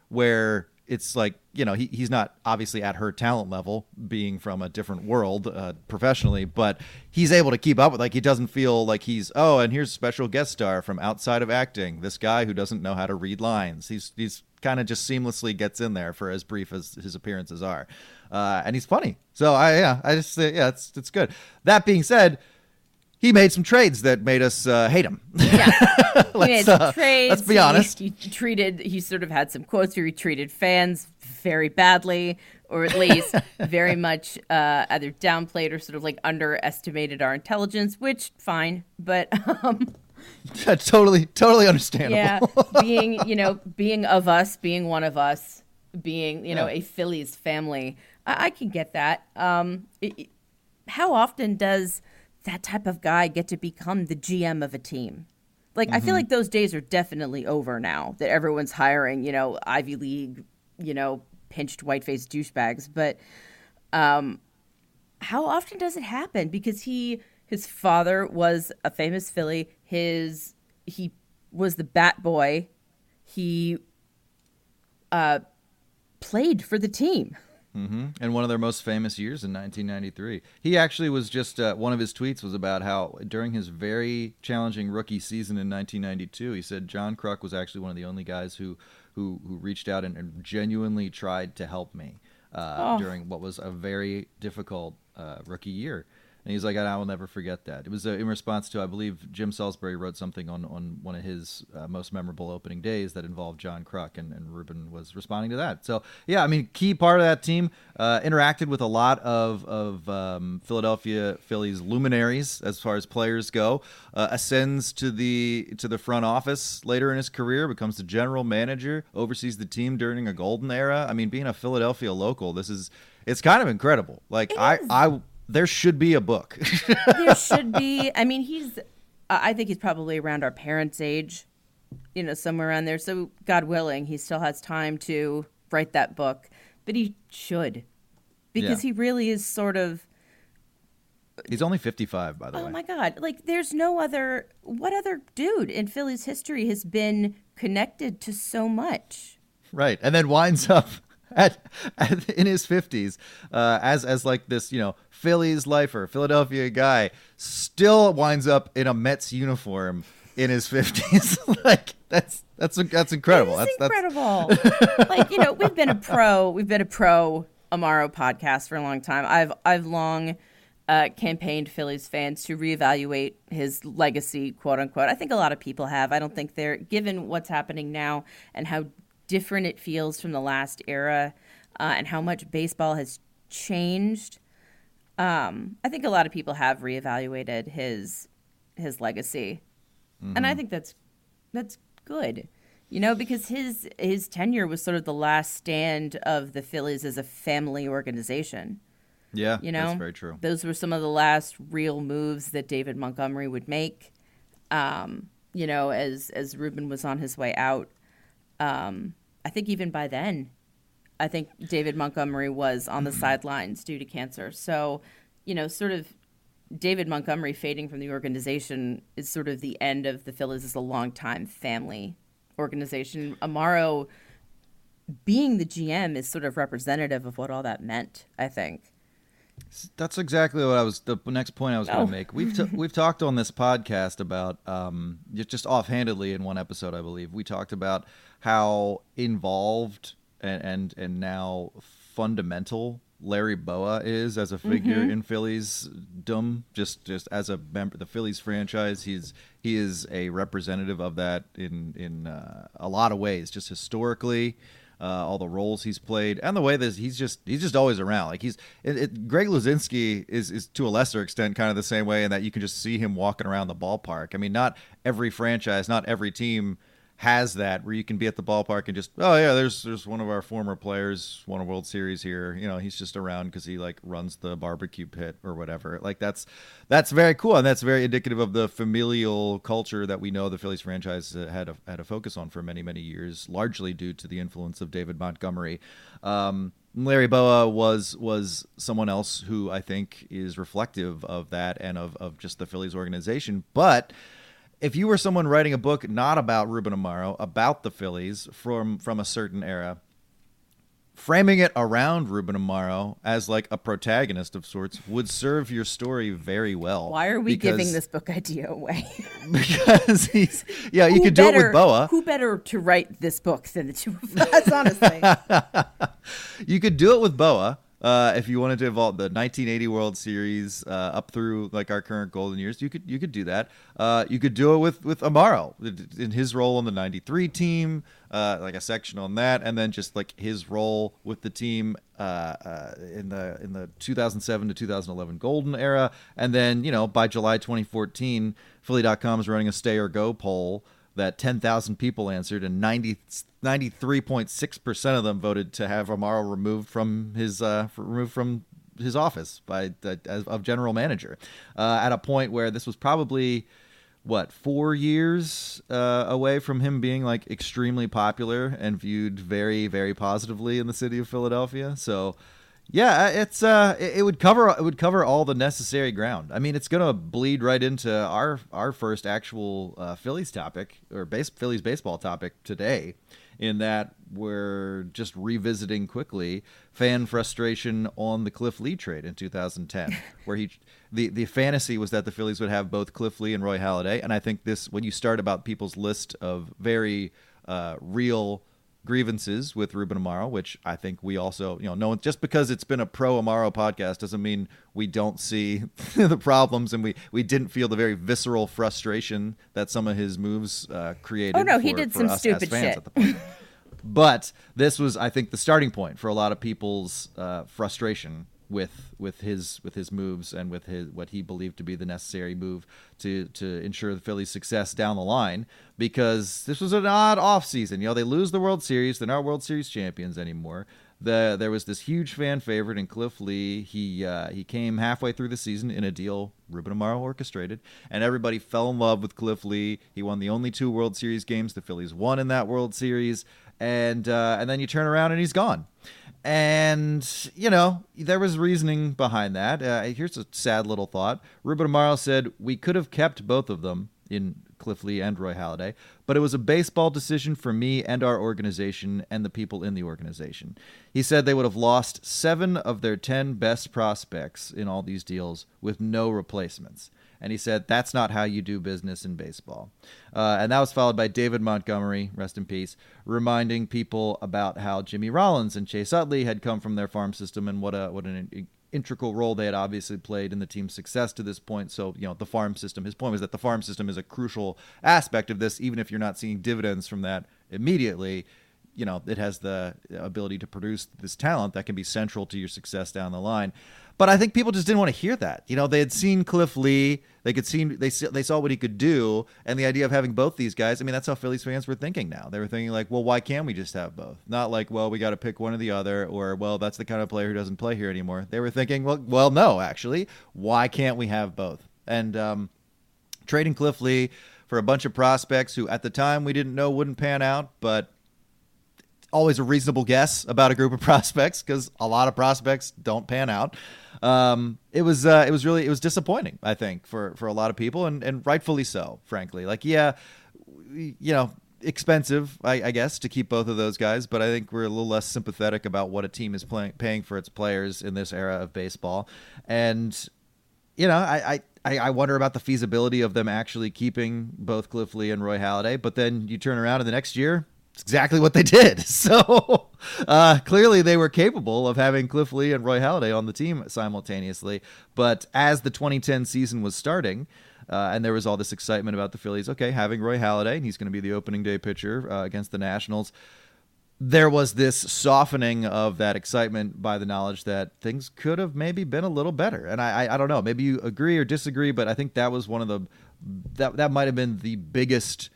where it's like, you know, he, he's not obviously at her talent level, being from a different world uh, professionally, but he's able to keep up with, like, he doesn't feel like he's, oh, and here's a special guest star from outside of acting, this guy who doesn't know how to read lines. He's he's kind of just seamlessly gets in there for as brief as his appearances are. Uh, and he's funny. So I, yeah, I just, uh, yeah, it's, it's good. That being said, he made some trades that made us uh, hate him. Yeah, he made some uh, trades. Let's be honest. He, he treated. He sort of had some quotes where he treated fans very badly, or at least very much uh, either downplayed or sort of like underestimated our intelligence. Which fine, but um, totally, totally understandable. yeah, being you know being of us, being one of us, being you know Yeah. a Phillies family, I, I can get that. Um, it, it- how often does that type of guy get to become the G M of a team? Like, I feel like those days are definitely over now that everyone's hiring, you know, Ivy League, you know, pinched white-faced douchebags. But um, how often does it happen? Because he, his father was a famous Philly. His, he was the bat boy. He uh, played for the team. Mm-hmm. And one of their most famous years in nineteen ninety-three. He actually was just, uh, one of his tweets was about how during his very challenging rookie season in nineteen ninety-two, he said John Kruk was actually one of the only guys who who, who reached out and, and genuinely tried to help me uh, Oh. during what was a very difficult uh, rookie year. And he's like, I will never forget that. It was uh, in response to, I believe, Jim Salisbury wrote something on, on one of his uh, most memorable opening days that involved John Kruk, and, and Ruben was responding to that. So, yeah, I mean, key part of that team, uh, interacted with a lot of, of um, Philadelphia Phillies luminaries as far as players go, uh, ascends to the to the front office later in his career, becomes the general manager, oversees the team during a golden era. I mean, being a Philadelphia local, this is, it's kind of incredible. Like, It I, is. I, there should be a book. There should be. I mean, he's. I think he's probably around our parents' age, you know, somewhere around there. So, God willing, he still has time to write that book. But he should, because Yeah. he really is sort of. He's only fifty-five, by the Oh way. my God! Like, there's no other. What other dude in Philly's history has been connected to so much? Right, and then winds up at, at in his fifties uh, as as like this, you know, Phillies lifer, Philadelphia guy, still winds up in a Mets uniform in his fifties. Like, that's that's that's incredible. It's that's incredible. Like, you know, we've been a pro. We've been a pro Amaro podcast for a long time. I've I've long. Uh, campaigned Phillies fans to reevaluate his legacy, quote unquote. I think a lot of people have. I don't think they're, given what's happening now and how different it feels from the last era uh, and how much baseball has changed. Um, I think a lot of people have reevaluated his his legacy, Mm-hmm. and I think that's that's good. You know, because his his tenure was sort of the last stand of the Phillies as a family organization. Yeah, You know, that's very true. Those were some of the last real moves that David Montgomery would make. Um, you know, as as Ruben was on his way out. Um, I think even by then, I think David Montgomery was on the sidelines due to cancer. So, you know, sort of David Montgomery fading from the organization is sort of the end of the Phillies as a longtime family organization. Amaro being the G M is sort of representative of what all that meant, I think. That's exactly what I was. The next point I was going Oh. to make. We've t- we've talked on this podcast about um, just just offhandedly in one episode, I believe, we talked about how involved and and, and now fundamental Larry Boa is as a figure in Phillies dom. Just just as a member of the Phillies franchise, he's he is a representative of that in in uh, a lot of ways, just historically. Uh, all the roles he's played, and the way that he's just he's just always around. Like he's it, it, Greg Luzinski is is to a lesser extent kind of the same way in that you can just see him walking around the ballpark. I mean, not every franchise, not every team has that where you can be at the ballpark and just, oh yeah, there's there's one of our former players won a World Series here. You know, he's just around because he like runs the barbecue pit or whatever. Like that's that's very cool, and that's very indicative of the familial culture that we know the Phillies franchise uh, had a, had a focus on for many many years, largely due to the influence of David Montgomery. Um, Larry Boa was was someone else who I think is reflective of that and of of just the Phillies organization, but if you were someone writing a book not about Ruben Amaro, about the Phillies from from a certain era, framing it around Ruben Amaro as like a protagonist of sorts would serve your story very well. Why are we because, giving this book idea away? Because he's, yeah, you who could better, do it with Boa. Who better to write this book than the two of us, honestly? You could do it with Boa. Uh, if you wanted to evolve the nineteen eighty World Series uh, up through like our current golden years, you could you could do that. Uh, you could do it with with Amaro in his role on the ninety-three team, uh, like a section on that, and then just like his role with the team uh, uh, in the in the two thousand seven to two thousand eleven golden era, and then you know by July twenty fourteen, Philly dot com is running a stay or go poll that ten thousand people answered, and ninety, ninety-three point six percent of them voted to have Amaro removed from his uh, removed from his office by the, as, of general manager. Uh, at a point where this was probably what four years uh, away from him being like extremely popular and viewed very, very positively in the city of Philadelphia. So. Yeah, it's uh, it would cover it would cover all the necessary ground. I mean, it's gonna bleed right into our our first actual uh, Phillies topic or base Phillies baseball topic today, in that we're just revisiting quickly fan frustration on the Cliff Lee trade in two thousand ten, where he the the fantasy was that the Phillies would have both Cliff Lee and Roy Halladay, and I think this when you start about people's list of very uh, real grievances with Ruben Amaro, which I think we also, you know, no, just because it's been a pro Amaro podcast doesn't mean we don't see the problems, and we, we didn't feel the very visceral frustration that some of his moves uh, created. Oh no, for, he did for some us stupid as fans shit. At the point. But this was, I think, the starting point for a lot of people's uh, frustration with with his with his moves and with his what he believed to be the necessary move to to ensure the Phillies' success down the line, because this was an odd offseason. You know, they lose the World Series, they're not World Series champions anymore. The there was this huge fan favorite in Cliff Lee. He uh, he came halfway through the season in a deal Ruben Amaro orchestrated, and everybody fell in love with Cliff Lee. He won the only two World Series games the Phillies won in that World Series, and uh, and then you turn around and he's gone. And, you know, there was reasoning behind that. Uh, here's a sad little thought. Ruben Amaro said, we could have kept both of them in Cliff Lee and Roy Halladay, but it was a baseball decision for me and our organization and the people in the organization. He said they would have lost seven of their ten best prospects in all these deals with no replacements. And he said, that's not how you do business in baseball. Uh, and that was followed by David Montgomery, rest in peace, reminding people about how Jimmy Rollins and Chase Utley had come from their farm system and what a what an integral role they had obviously played in the team's success to this point. So, you know, the farm system, his point was that the farm system is a crucial aspect of this, even if you're not seeing dividends from that immediately. You know, it has the ability to produce this talent that can be central to your success down the line. But I think people just didn't want to hear that. You know, they had seen Cliff Lee, they could see they they saw what he could do, and the idea of having both these guys. I mean, that's how Phillies fans were thinking now. They were thinking like, well, why can't we just have both? Not like, well, we got to pick one or the other, or well, that's the kind of player who doesn't play here anymore. They were thinking, well, well, no, actually, why can't we have both? And um, trading Cliff Lee for a bunch of prospects who at the time we didn't know wouldn't pan out, but always a reasonable guess about a group of prospects because a lot of prospects don't pan out. Um, it was uh, it was really it was disappointing, I think, for, for a lot of people, and, and rightfully so, frankly. Like, yeah, you know, expensive, I, I guess, to keep both of those guys, but I think we're a little less sympathetic about what a team is play, paying for its players in this era of baseball. And, you know, I, I, I wonder about the feasibility of them actually keeping both Cliff Lee and Roy Halladay, but then you turn around in the next year, it's exactly what they did. So uh, clearly they were capable of having Cliff Lee and Roy Halladay on the team simultaneously. But as the twenty ten season was starting, uh, and there was all this excitement about the Phillies, okay, having Roy Halladay, and he's going to be the opening day pitcher uh, against the Nationals, there was this softening of that excitement by the knowledge that things could have maybe been a little better. And I, I, I don't know, maybe you agree or disagree, but I think that was one of the, that, that might have been the biggest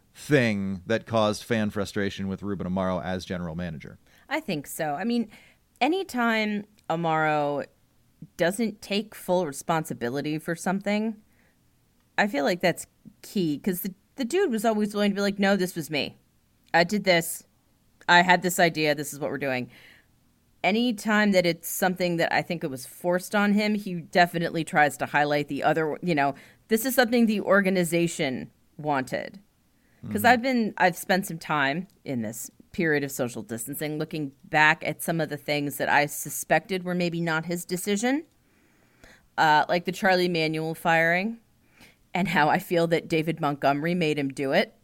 thing that caused fan frustration with Ruben Amaro as general manager. I think so. I mean, anytime Amaro doesn't take full responsibility for something, I feel like that's key, because the, the dude was always willing to be like, no, this was me. I did this. I had this idea. This is what we're doing. Anytime that it's something that I think it was forced on him, he definitely tries to highlight the other, you know, this is something the organization wanted. Because mm-hmm. I've been, I've spent some time in this period of social distancing looking back at some of the things that I suspected were maybe not his decision, uh, like the Charlie Manuel firing, and how I feel that David Montgomery made him do it.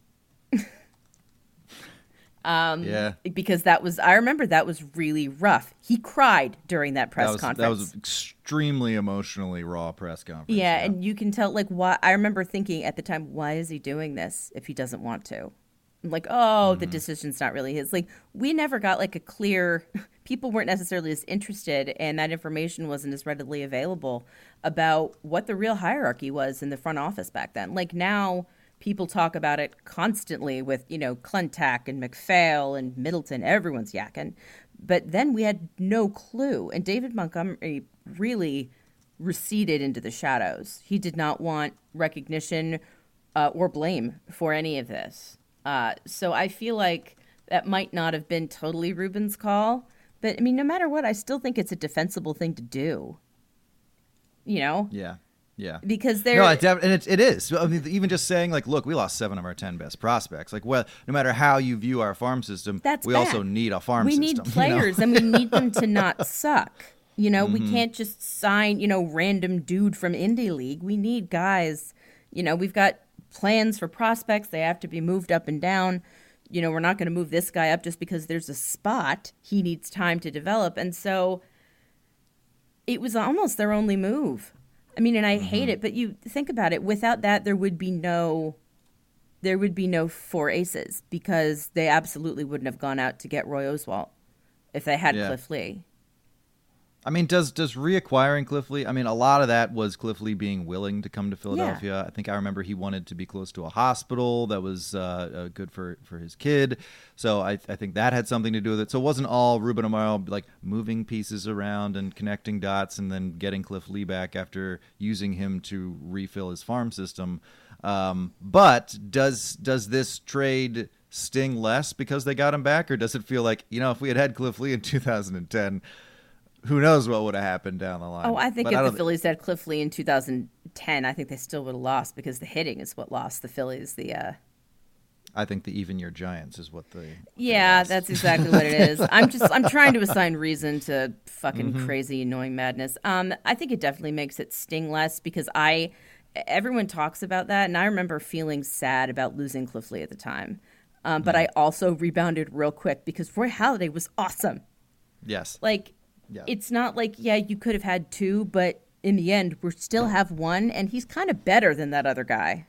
Um, yeah. Because that was, I remember that was really rough. He cried during that press that was, conference. That was extremely emotionally raw press conference. Yeah, yeah, and you can tell, like, why. I remember thinking at the time, why is he doing this if he doesn't want to? I'm like, oh, mm-hmm. the decision's not really his. Like, we never got, like, a clear, people weren't necessarily as interested, and that information wasn't as readily available about what the real hierarchy was in the front office back then. Like, now people talk about it constantly with, you know, Klentak and McPhail and Middleton. Everyone's yakking. But then we had no clue. And David Montgomery really receded into the shadows. He did not want recognition uh, or blame for any of this. Uh, so I feel like that might not have been totally Ruben's call. But, I mean, no matter what, I still think it's a defensible thing to do. You know? Yeah. Yeah, because they're no, it def- and it, it is. I mean, even just saying like, look, we lost seven of our ten best prospects. Like, well, no matter how you view our farm system, That's we bad. also need a farm we system. We need players, you know? And we need them to not suck. You know, mm-hmm. we can't just sign, you know, random dude from Indie League. We need guys. You know, we've got plans for prospects. They have to be moved up and down. You know, we're not going to move this guy up just because there's a spot. He needs time to develop, and so it was almost their only move. I mean, and I mm-hmm. hate it, but you think about it. Without that, there would be no, there would be no four aces because they absolutely wouldn't have gone out to get Roy Oswalt if they had yeah. Cliff Lee. I mean, does does reacquiring Cliff Lee? I mean, a lot of that was Cliff Lee being willing to come to Philadelphia. Yeah. I think I remember he wanted to be close to a hospital that was uh, uh, good for, for his kid. So I I think that had something to do with it. So it wasn't all Ruben Amaro like moving pieces around and connecting dots and then getting Cliff Lee back after using him to refill his farm system. Um, but does does this trade sting less because they got him back, or does it feel like, you know, if we had had Cliff Lee in two thousand ten, who knows what would have happened down the line? Oh, I think but if I the Phillies had Cliff Lee in two thousand ten, I think they still would have lost because the hitting is what lost the Phillies. The uh... I think the even year Giants is what the yeah, that's exactly what it is. I'm just I'm trying to assign reason to fucking mm-hmm. crazy annoying madness. Um, I think it definitely makes it sting less because I everyone talks about that, and I remember feeling sad about losing Cliff Lee at the time. Um, but mm-hmm. I also rebounded real quick because Roy Halladay was awesome. Yes, like. Yeah. It's not like, yeah, you could have had two, but in the end, we still have one, and he's kind of better than that other guy.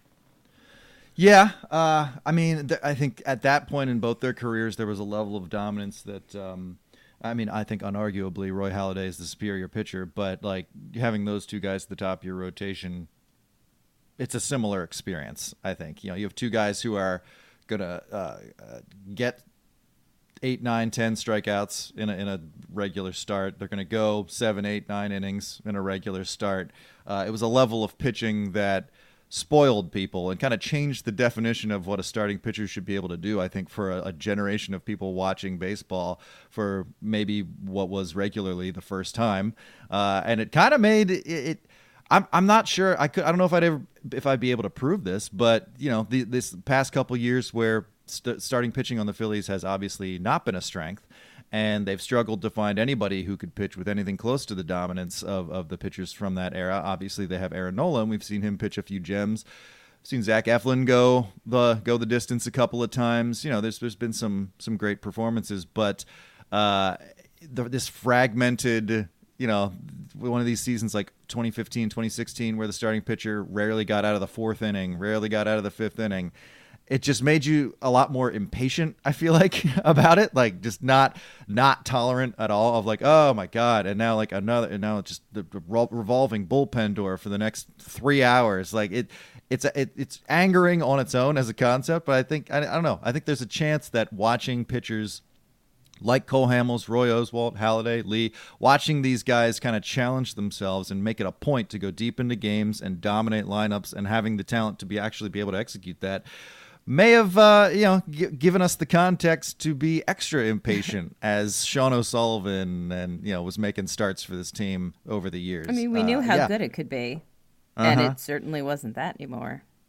Yeah. Uh, I mean, th- I think at that point in both their careers, there was a level of dominance that, um, I mean, I think unarguably Roy Halladay is the superior pitcher, but like having those two guys at the top of your rotation, it's a similar experience, I think. You know, you have two guys who are going to uh, uh, get eight, nine, ten strikeouts in a, in a regular start. They're going to go seven, eight, nine innings in a regular start. Uh, it was a level of pitching that spoiled people and kind of changed the definition of what a starting pitcher should be able to do, I think, for a, a generation of people watching baseball for maybe what was regularly the first time. Uh, and it kind of made it, it I'm I'm not sure. I could I don't know if I'd ever if I'd be able to prove this, but you know, the, this past couple years where st- starting pitching on the Phillies has obviously not been a strength, and they've struggled to find anybody who could pitch with anything close to the dominance of, of the pitchers from that era. Obviously, they have Aaron Nola, and we've seen him pitch a few gems. We've seen Zach Eflin go the go the distance a couple of times. You know, there's there's been some some great performances, but uh, the, this fragmented. You know, one of these seasons like twenty fifteen, twenty sixteen, where the starting pitcher rarely got out of the fourth inning, rarely got out of the fifth inning. It just made you a lot more impatient, I feel like, about it. Like, just not not tolerant at all of like, oh, my God. And now, like, another, and now it's just the revolving bullpen door for the next three hours. Like, it it's a, it, it's angering on its own as a concept. But I think, I, I don't know, I think there's a chance that watching pitchers like Cole Hamels, Roy Oswalt, Halladay, Lee, watching these guys kind of challenge themselves and make it a point to go deep into games and dominate lineups and having the talent to be actually be able to execute that may have uh, you know g- given us the context to be extra impatient as Sean O'Sullivan and you know was making starts for this team over the years. I mean, we uh, knew how yeah. good it could be, uh-huh. and it certainly wasn't that anymore.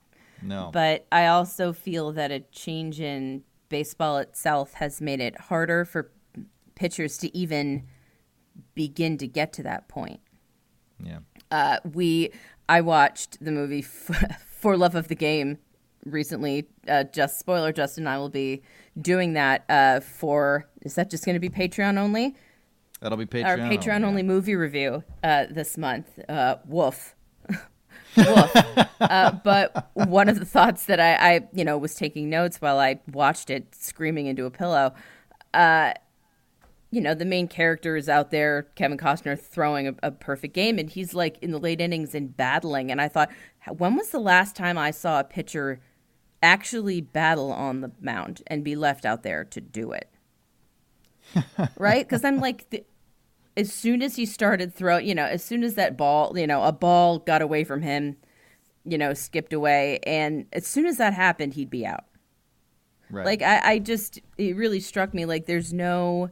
No. But I also feel that a change in baseball itself has made it harder for pitchers to even begin to get to that point. Yeah. Uh, we, I watched the movie F- For Love of the Game recently. Uh, just spoiler, Justin and I will be doing that uh, for, is that just going to be Patreon only? That'll be Patreon. Our Patreon only, only yeah. movie review uh, this month. Uh, woof. Woof. uh, but one of the thoughts that I, I, you know, was taking notes while I watched it, screaming into a pillow. Uh, you know, the main character is out there, Kevin Costner, throwing a, a perfect game, and he's like in the late innings and battling. And I thought, when was the last time I saw a pitcher actually battle on the mound and be left out there to do it? Right? Because I'm like, the, as soon as he started throwing, you know, as soon as that ball, you know, a ball got away from him, you know, skipped away, and as soon as that happened, he'd be out. Right. Like, I, I just, it really struck me, like, there's no...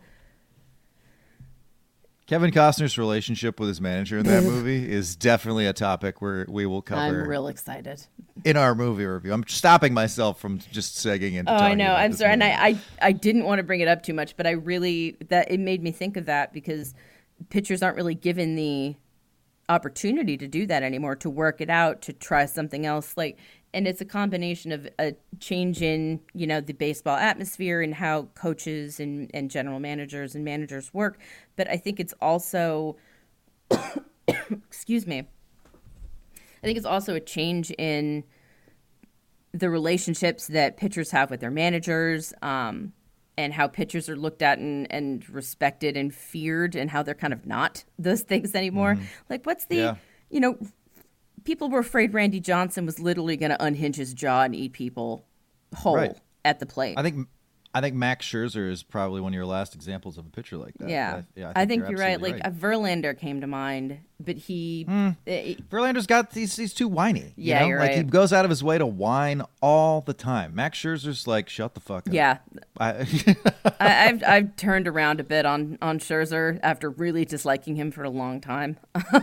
Kevin Costner's relationship with his manager in that movie is definitely a topic where we will cover. I'm real excited. In our movie review. I'm stopping myself from just segging into Oh, talking I know. about I'm this sorry. movie. And I, I, I didn't want to bring it up too much, but I really, that it made me think of that because pitchers aren't really given the opportunity to do that anymore, to work it out, to try something else. Like, and it's a combination of a change in, you know, the baseball atmosphere and how coaches and, and general managers and managers work. But I think it's also, excuse me, I think it's also a change in the relationships that pitchers have with their managers, um, and how pitchers are looked at and, and respected and feared, and how they're kind of not those things anymore. Mm-hmm. Like, what's the, yeah. you know, people were afraid Randy Johnson was literally going to unhinge his jaw and eat people whole right. at the plate. I think I think Max Scherzer is probably one of your last examples of a pitcher like that. Yeah, I, yeah, I think, I think you're, you're right. right. Like, a Verlander came to mind, but he... Mm. It, Verlander's got these, he's too whiny. Yeah, you know? you're like, right. He goes out of his way to whine all the time. Max Scherzer's like, shut the fuck up. Yeah. I, I, I've I've turned around a bit on, on Scherzer after really disliking him for a long time.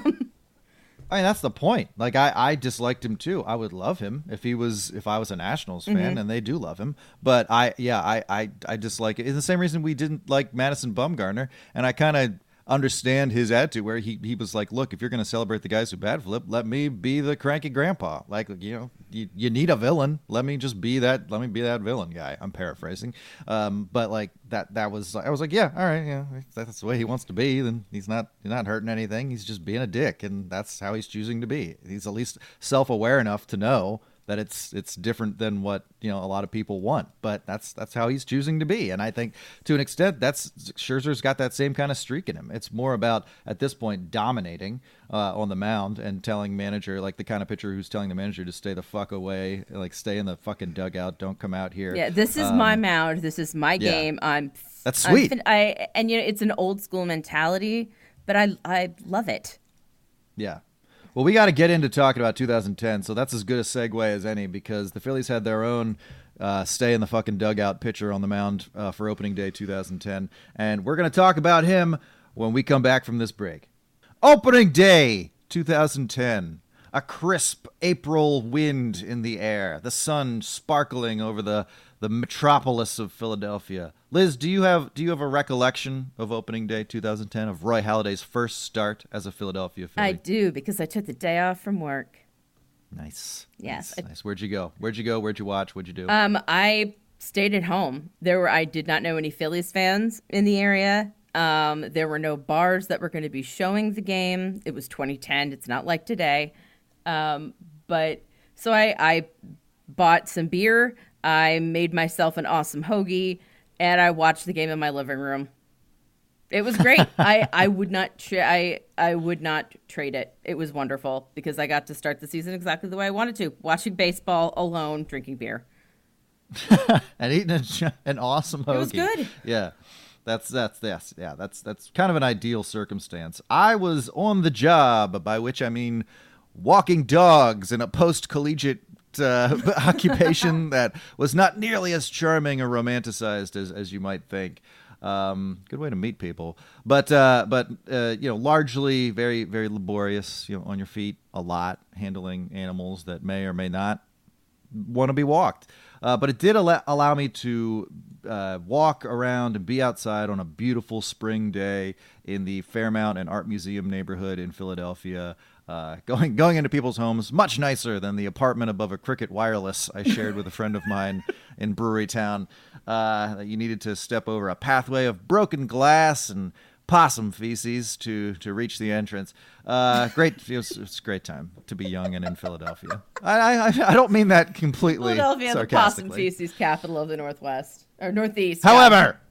I mean, that's the point. Like, I, I disliked him too. I would love him if he was, if I was a Nationals fan, mm-hmm. and they do love him. But I, yeah, I, I, I dislike it. It's the same reason we didn't like Madison Bumgarner, and I kind of understand his attitude where he, he was like, look, if you're going to celebrate the guys who bat flip, let me be the cranky grandpa. Like, you know, you, you need a villain. Let me just be that. Let me be that villain guy. I'm paraphrasing. Um, but like that, that was, I was like, yeah, all right. Yeah. If that's the way he wants to be, then he's not, he's not hurting anything. He's just being a dick. And that's how he's choosing to be. He's at least self-aware enough to know that it's it's different than what, you know, a lot of people want, but that's that's how he's choosing to be. And I think to an extent that's Scherzer's got that same kind of streak in him. It's more about at this point dominating uh, on the mound and telling manager, like the kind of pitcher who's telling the manager to stay the fuck away, like stay in the fucking dugout, don't come out here. Yeah, this is um, my mound, this is my yeah. game. I'm that's sweet. I'm, I and you know it's an old school mentality, but I I love it. Yeah. Well, we got to get into talking about two thousand ten, so that's as good a segue as any because the Phillies had their own uh, stay in the fucking dugout pitcher on the mound uh, for opening day two thousand ten, and we're going to talk about him when we come back from this break. Opening day two thousand ten, a crisp April wind in the air, the sun sparkling over the, the metropolis of Philadelphia. Liz, do you have do you have a recollection of opening day two thousand ten, of Roy Halladay's first start as a Philadelphia Philly? I do, because I took the day off from work. Nice. Yes. Nice. nice. Where'd you go? Where'd you go? Where'd you watch? What'd you do? Um, I stayed at home. There were I did not know any Phillies fans in the area. Um, there were no bars that were going to be showing the game. It was twenty ten. It's not like today. Um, but so I, I bought some beer. I made myself an awesome hoagie. And I watched the game in my living room. It was great. I, I would not tra- I I would not trade it. It was wonderful because I got to start the season exactly the way I wanted to, watching baseball alone, drinking beer, and eating a, an awesome hoagie. It was good. Yeah, that's that's yes, yeah. That's that's kind of an ideal circumstance. I was on the job, by which I mean walking dogs in a post-collegiate Uh, occupation that was not nearly as charming or romanticized as, as you might think. Um, good way to meet people, but uh, but uh, you know, largely very very laborious. You know, on your feet a lot, handling animals that may or may not want to be walked. Uh, but it did al- allow me to uh, walk around and be outside on a beautiful spring day in the Fairmount and Art Museum neighborhood in Philadelphia. Uh, going going into people's homes, much nicer than the apartment above a Cricket Wireless I shared with a friend of mine in Brewery Town. Uh, you needed to step over a pathway of broken glass and possum feces to to reach the entrance. Uh, great, it was, it was a great time to be young and in Philadelphia. I I, I don't mean that completely Philadelphia, the possum feces capital of the Northwest or Northeast. However,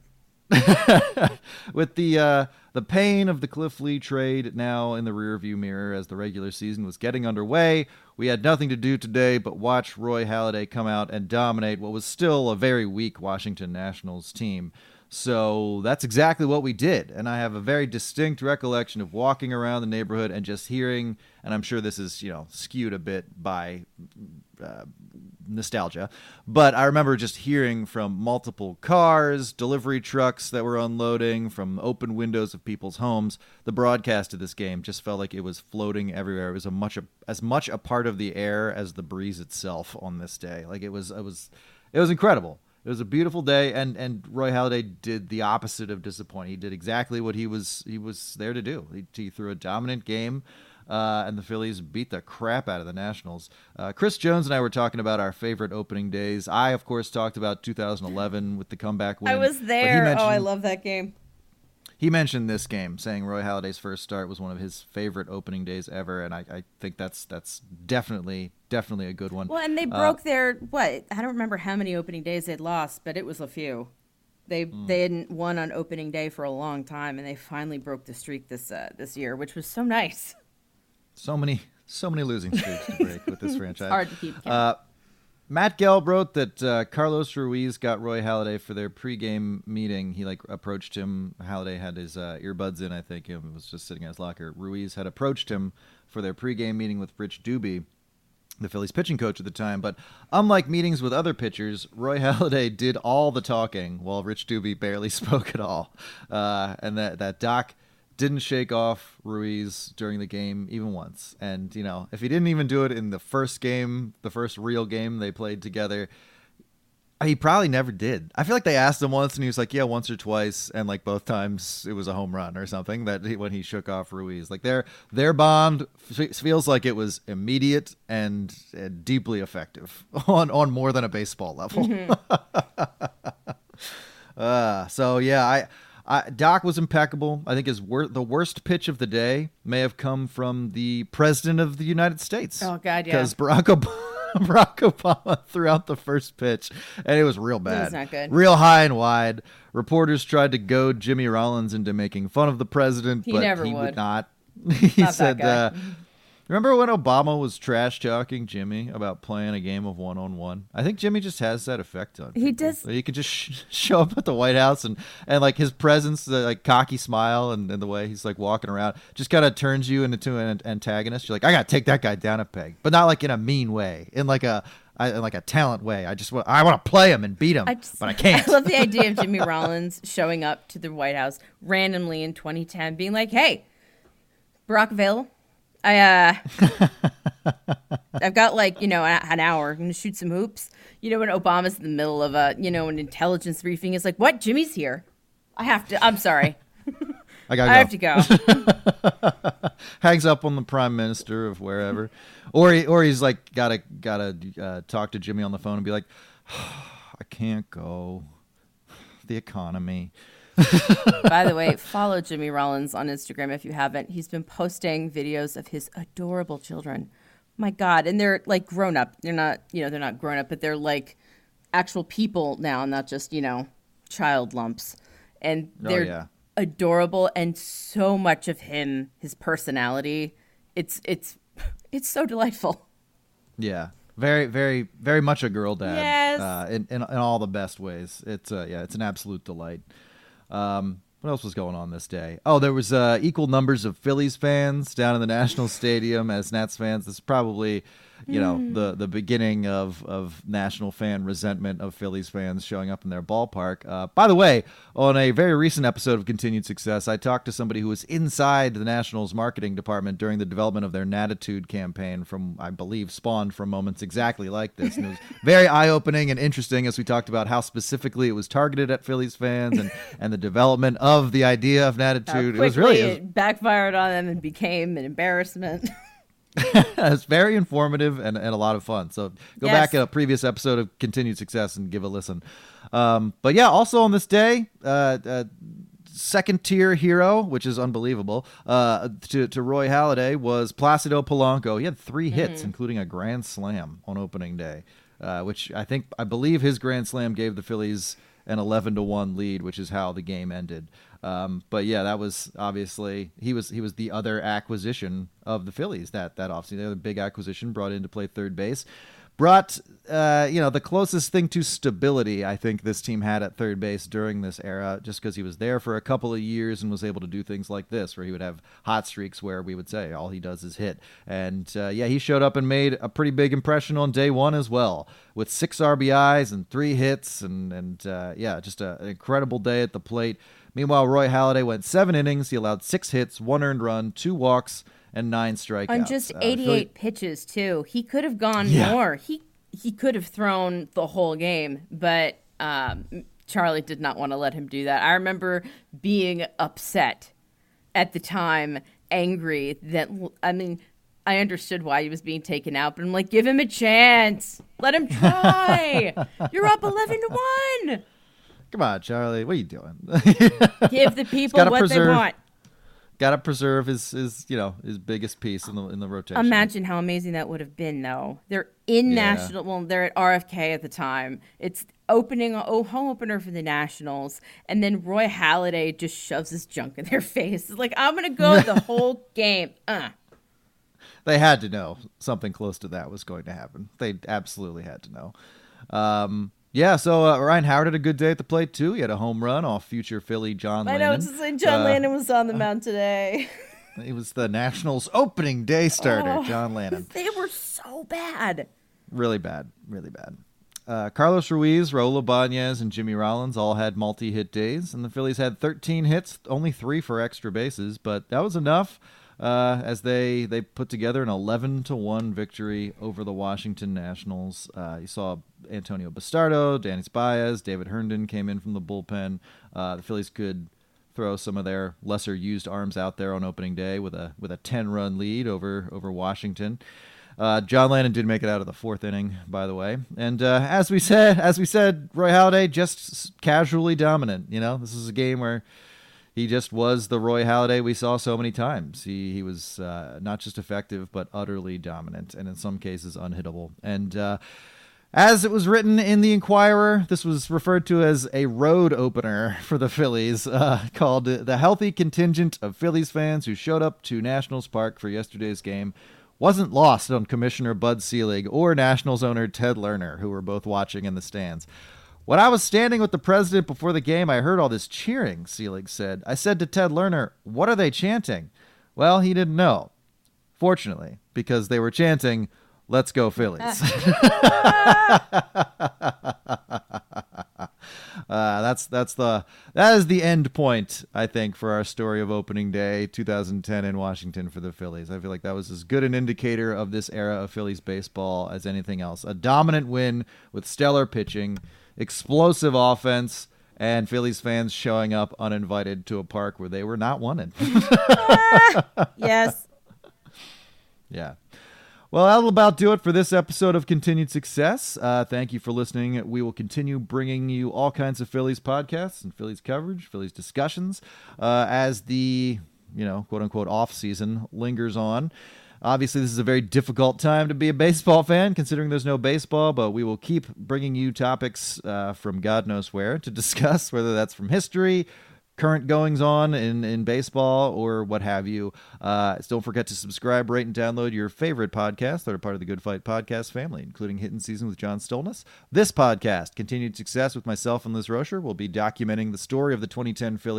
with the uh, the pain of the Cliff Lee trade now in the rearview mirror as the regular season was getting underway, we had nothing to do today but watch Roy Halladay come out and dominate what was still a very weak Washington Nationals team. So that's exactly what we did. And I have a very distinct recollection of walking around the neighborhood and just hearing, and I'm sure this is, you know, skewed a bit by uh, nostalgia, but I remember just hearing from multiple cars, delivery trucks that were unloading, from open windows of people's homes. The broadcast of this game just felt like it was floating everywhere. It was a much a, as much a part of the air as the breeze itself on this day. Like it was, it was, it was incredible. It was a beautiful day, and, and Roy Halladay did the opposite of disappoint. He did exactly what he was he was there to do. He, he threw a dominant game, uh, and the Phillies beat the crap out of the Nationals. Uh, Chris Jones and I were talking about our favorite opening days. I, of course, talked about two thousand eleven with the comeback win. I was there. Oh, I love that game. He mentioned this game, saying Roy Halladay's first start was one of his favorite opening days ever, and I, I think that's that's definitely definitely a good one. Well, and they broke uh, their what? I don't remember how many opening days they'd lost, but it was a few. They mm. they hadn't won on opening day for a long time, and they finally broke the streak this uh, this year, which was so nice. So many so many losing streaks to break with this franchise. It's hard to keep count. Uh, Matt Gelb wrote that uh, Carlos Ruiz got Roy Halladay for their pregame meeting. He like approached him. Halladay had his uh, earbuds in, I think. He was just sitting in his locker. Ruiz had approached him for their pregame meeting with Rich Doobie, the Phillies pitching coach at the time. But unlike meetings with other pitchers, Roy Halladay did all the talking while Rich Doobie barely spoke at all. Uh, and that, that Doc didn't shake off Ruiz during the game even once. And, you know, if he didn't even do it in the first game, the first real game they played together, he probably never did. I feel like they asked him once and he was like, yeah, once or twice. And like both times it was a home run or something that he, when he shook off Ruiz. Like their their bond f- feels like it was immediate and, and deeply effective on, on more than a baseball level. Mm-hmm. uh, so, yeah, I... Uh, Doc was impeccable. I think his wor- the worst pitch of the day may have come from the president of the United States. Oh, God, yeah. Because Barack Obama, Barack Obama threw out the first pitch, and it was real bad. It was not good. Real high and wide. Reporters tried to goad Jimmy Rollins into making fun of the president, he but never he would. would not. He not said, uh, remember when Obama was trash-talking Jimmy about playing a game of one-on-one? I think Jimmy just has that effect on He people. does. He could just sh- show up at the White House and, and like his presence, the like cocky smile and, and the way he's like walking around just kind of turns you into an antagonist. You're like, I got to take that guy down a peg, but not like in a mean way, in like a I, in like a talent way. I just want I want to play him and beat him, I just, but I can't. I love the idea of Jimmy Rollins showing up to the White House randomly in twenty ten being like, hey, Barack available? I, uh, I've got like, you know, an hour. I'm going to shoot some hoops. You know, when Obama's in the middle of a, you know, an intelligence briefing, it's like, what? Jimmy's here. I have to, I'm sorry. I gotta I go. have to go. Hangs up on the prime minister of wherever. Or he, or he's like, gotta, gotta uh, talk to Jimmy on the phone and be like, oh, I can't go. The economy. By the way, follow Jimmy Rollins on Instagram if you haven't. He's been posting videos of his adorable children. My God. And they're like grown up. They're not, you know, they're not grown up, but they're like actual people now, not just, you know, child lumps. And they're oh, yeah. adorable, and so much of him, his personality, it's it's it's so delightful. Yeah. Very, very, very much a girl dad. Yes. Uh, in, in in all the best ways. It's uh, yeah, it's an absolute delight. Um, what else was going on this day? Oh, there was uh, equal numbers of Phillies fans down in the National Stadium as Nats fans. This is probably you know, the the beginning of of national fan resentment of Phillies fans showing up in their ballpark. Uh, by the way, on a very recent episode of Continued Success, I talked to somebody who was inside the Nationals marketing department during the development of their Natitude campaign from, I believe, spawned from moments exactly like this. And it was very eye-opening and interesting as we talked about how specifically it was targeted at Phillies fans and, and the development of the idea of Natitude. It was really it, it backfired on them and became an embarrassment. It's very informative and, and a lot of fun. So go Yes. back at a previous episode of Continued Success and give a listen. Um, but yeah, also on this day, uh, uh, second tier hero, which is unbelievable, uh, to, to Roy Halladay was Placido Polanco. He had three hits, Mm-hmm. including a grand slam on opening day, uh, which I think, I believe his grand slam gave the Phillies an eleven to one lead, which is how the game ended. Um, but yeah, that was obviously he was he was the other acquisition of the Phillies that that offseason. The other big acquisition brought in to play third base, brought uh, you know the closest thing to stability I think this team had at third base during this era, just because he was there for a couple of years and was able to do things like this, where he would have hot streaks where we would say all he does is hit. And uh, yeah, he showed up and made a pretty big impression on day one as well, with six R B Is and three hits, and and uh, yeah, just a, an incredible day at the plate. Meanwhile, Roy Halladay went seven innings. He allowed six hits, one earned run, two walks, and nine strikeouts. On just Uh, eighty-eight Philly- pitches, too. He could have gone Yeah. more. He he could have thrown the whole game, but um, Charlie did not want to let him do that. I remember being upset at the time, angry that, I mean, I understood why he was being taken out, but I'm like, give him a chance. Let him try. You're up eleven to one. Come on, Charlie. What are you doing? Give the people gotta what preserve- they want. Got to preserve his, his, you know, his biggest piece in the in the rotation. Imagine how amazing that would have been, though. They're in Yeah. national. Well, they're at R F K at the time. It's opening, oh, home opener for the Nationals, and then Roy Halladay just shoves his junk in their face. It's like, I'm gonna go the whole game. Uh. They had to know something close to that was going to happen. They absolutely had to know. Um, yeah, so uh, Ryan Howard had a good day at the plate, too. He had a home run off future Philly John I Lennon. know it's just like John Uh, Lennon was on the mound today. He was the Nationals' opening day starter, Oh. John Lennon. They were so bad. Really bad, really bad. Uh, Carlos Ruiz, Raul Ibanez, and Jimmy Rollins all had multi-hit days, and the Phillies had thirteen hits, only three for extra bases, but that was enough uh, as they they put together an eleven to one victory over the Washington Nationals. Uh, you saw Antonio Bastardo, Danny Baez, David Herndon came in from the bullpen. Uh, the Phillies could throw some of their lesser used arms out there on opening day with a with a ten run lead over over Washington. Uh, John Lennon did make it out of the fourth inning, by the way. And uh, as we said, as we said, Roy Halladay just s- casually dominant. You know, this is a game where he just was the Roy Halladay we saw so many times. He he was uh, not just effective, but utterly dominant, and in some cases unhittable. And uh, as it was written in the Inquirer, this was referred to as a road opener for the Phillies, uh, called the healthy contingent of Phillies fans who showed up to Nationals Park for yesterday's game wasn't lost on Commissioner Bud Selig or Nationals owner Ted Lerner, who were both watching in the stands. When I was standing with the president before the game, I heard all this cheering, Selig said. I said to Ted Lerner, "What are they chanting?" Well, he didn't know. Fortunately, because they were chanting, "Let's go Phillies." Uh, that's that's the that is the end point, I think, for our story of opening day two thousand ten in Washington for the Phillies. I feel like that was as good an indicator of this era of Phillies baseball as anything else. A dominant win with stellar pitching, explosive offense, and Phillies fans showing up uninvited to a park where they were not wanted. Yes. Yeah. Well, that'll about do it for this episode of Continued Success. Uh, thank you for listening. We will continue bringing you all kinds of Phillies podcasts and Phillies coverage, Phillies discussions, uh, as the, you know, quote unquote off season lingers on. Obviously, this is a very difficult time to be a baseball fan, considering there's no baseball, but we will keep bringing you topics uh, from God knows where to discuss, whether that's from history, current goings on in, in baseball, or what have you. Uh, don't forget to subscribe, rate, and download your favorite podcasts that are part of the Good Fight podcast family, including Hidden Season with John Stolness. This podcast, Continued Success with myself and Liz Rocher, will be documenting the story of the twenty ten Phillies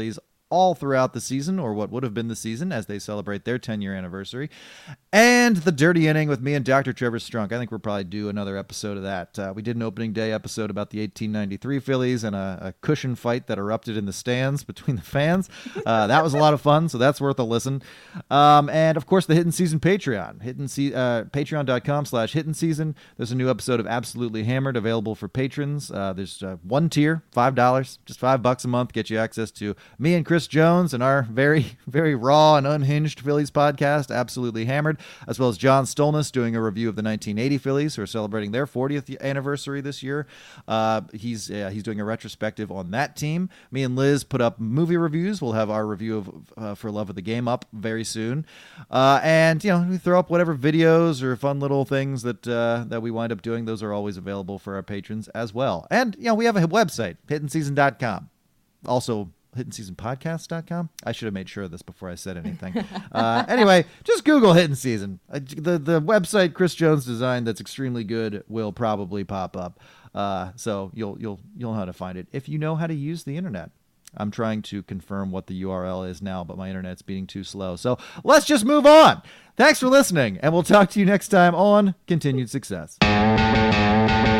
all throughout the season, or what would have been the season, as they celebrate their ten-year anniversary. And The Dirty Inning with me and Doctor Trevor Strunk. I think we'll probably do another episode of that. Uh, we did an opening day episode about the eighteen ninety-three Phillies and a, a cushion fight that erupted in the stands between the fans. Uh, that was a lot of fun, so that's worth a listen. Um, and, of course, the Hidden Season Patreon. Hidden Se- uh, Patreon.com slash Hidden Season. There's a new episode of Absolutely Hammered available for patrons. Uh, there's uh, one tier, five dollars, just five bucks a month, get you access to me and Chris Jones and our very, very raw and unhinged Phillies podcast, Absolutely Hammered, as well as John Stolnis doing a review of the nineteen eighty Phillies, who are celebrating their fortieth anniversary this year. Uh, he's uh, he's doing a retrospective on that team. Me and Liz put up movie reviews. We'll have our review of uh, For Love of the Game up very soon. Uh, and, you know, we throw up whatever videos or fun little things that uh, that we wind up doing. Those are always available for our patrons as well. And, you know, we have a website, hidden season dot com. Also, hidden season podcast dot com. I should have made sure of this before I said anything. uh, anyway, just Google Hidden Season. Uh, the the website Chris Jones designed that's extremely good will probably pop up. Uh, so you'll you'll you'll know how to find it if you know how to use the internet. I'm trying to confirm what the U R L is now, but my internet's being too slow. So let's just move on. Thanks for listening, and we'll talk to you next time on Continued Success.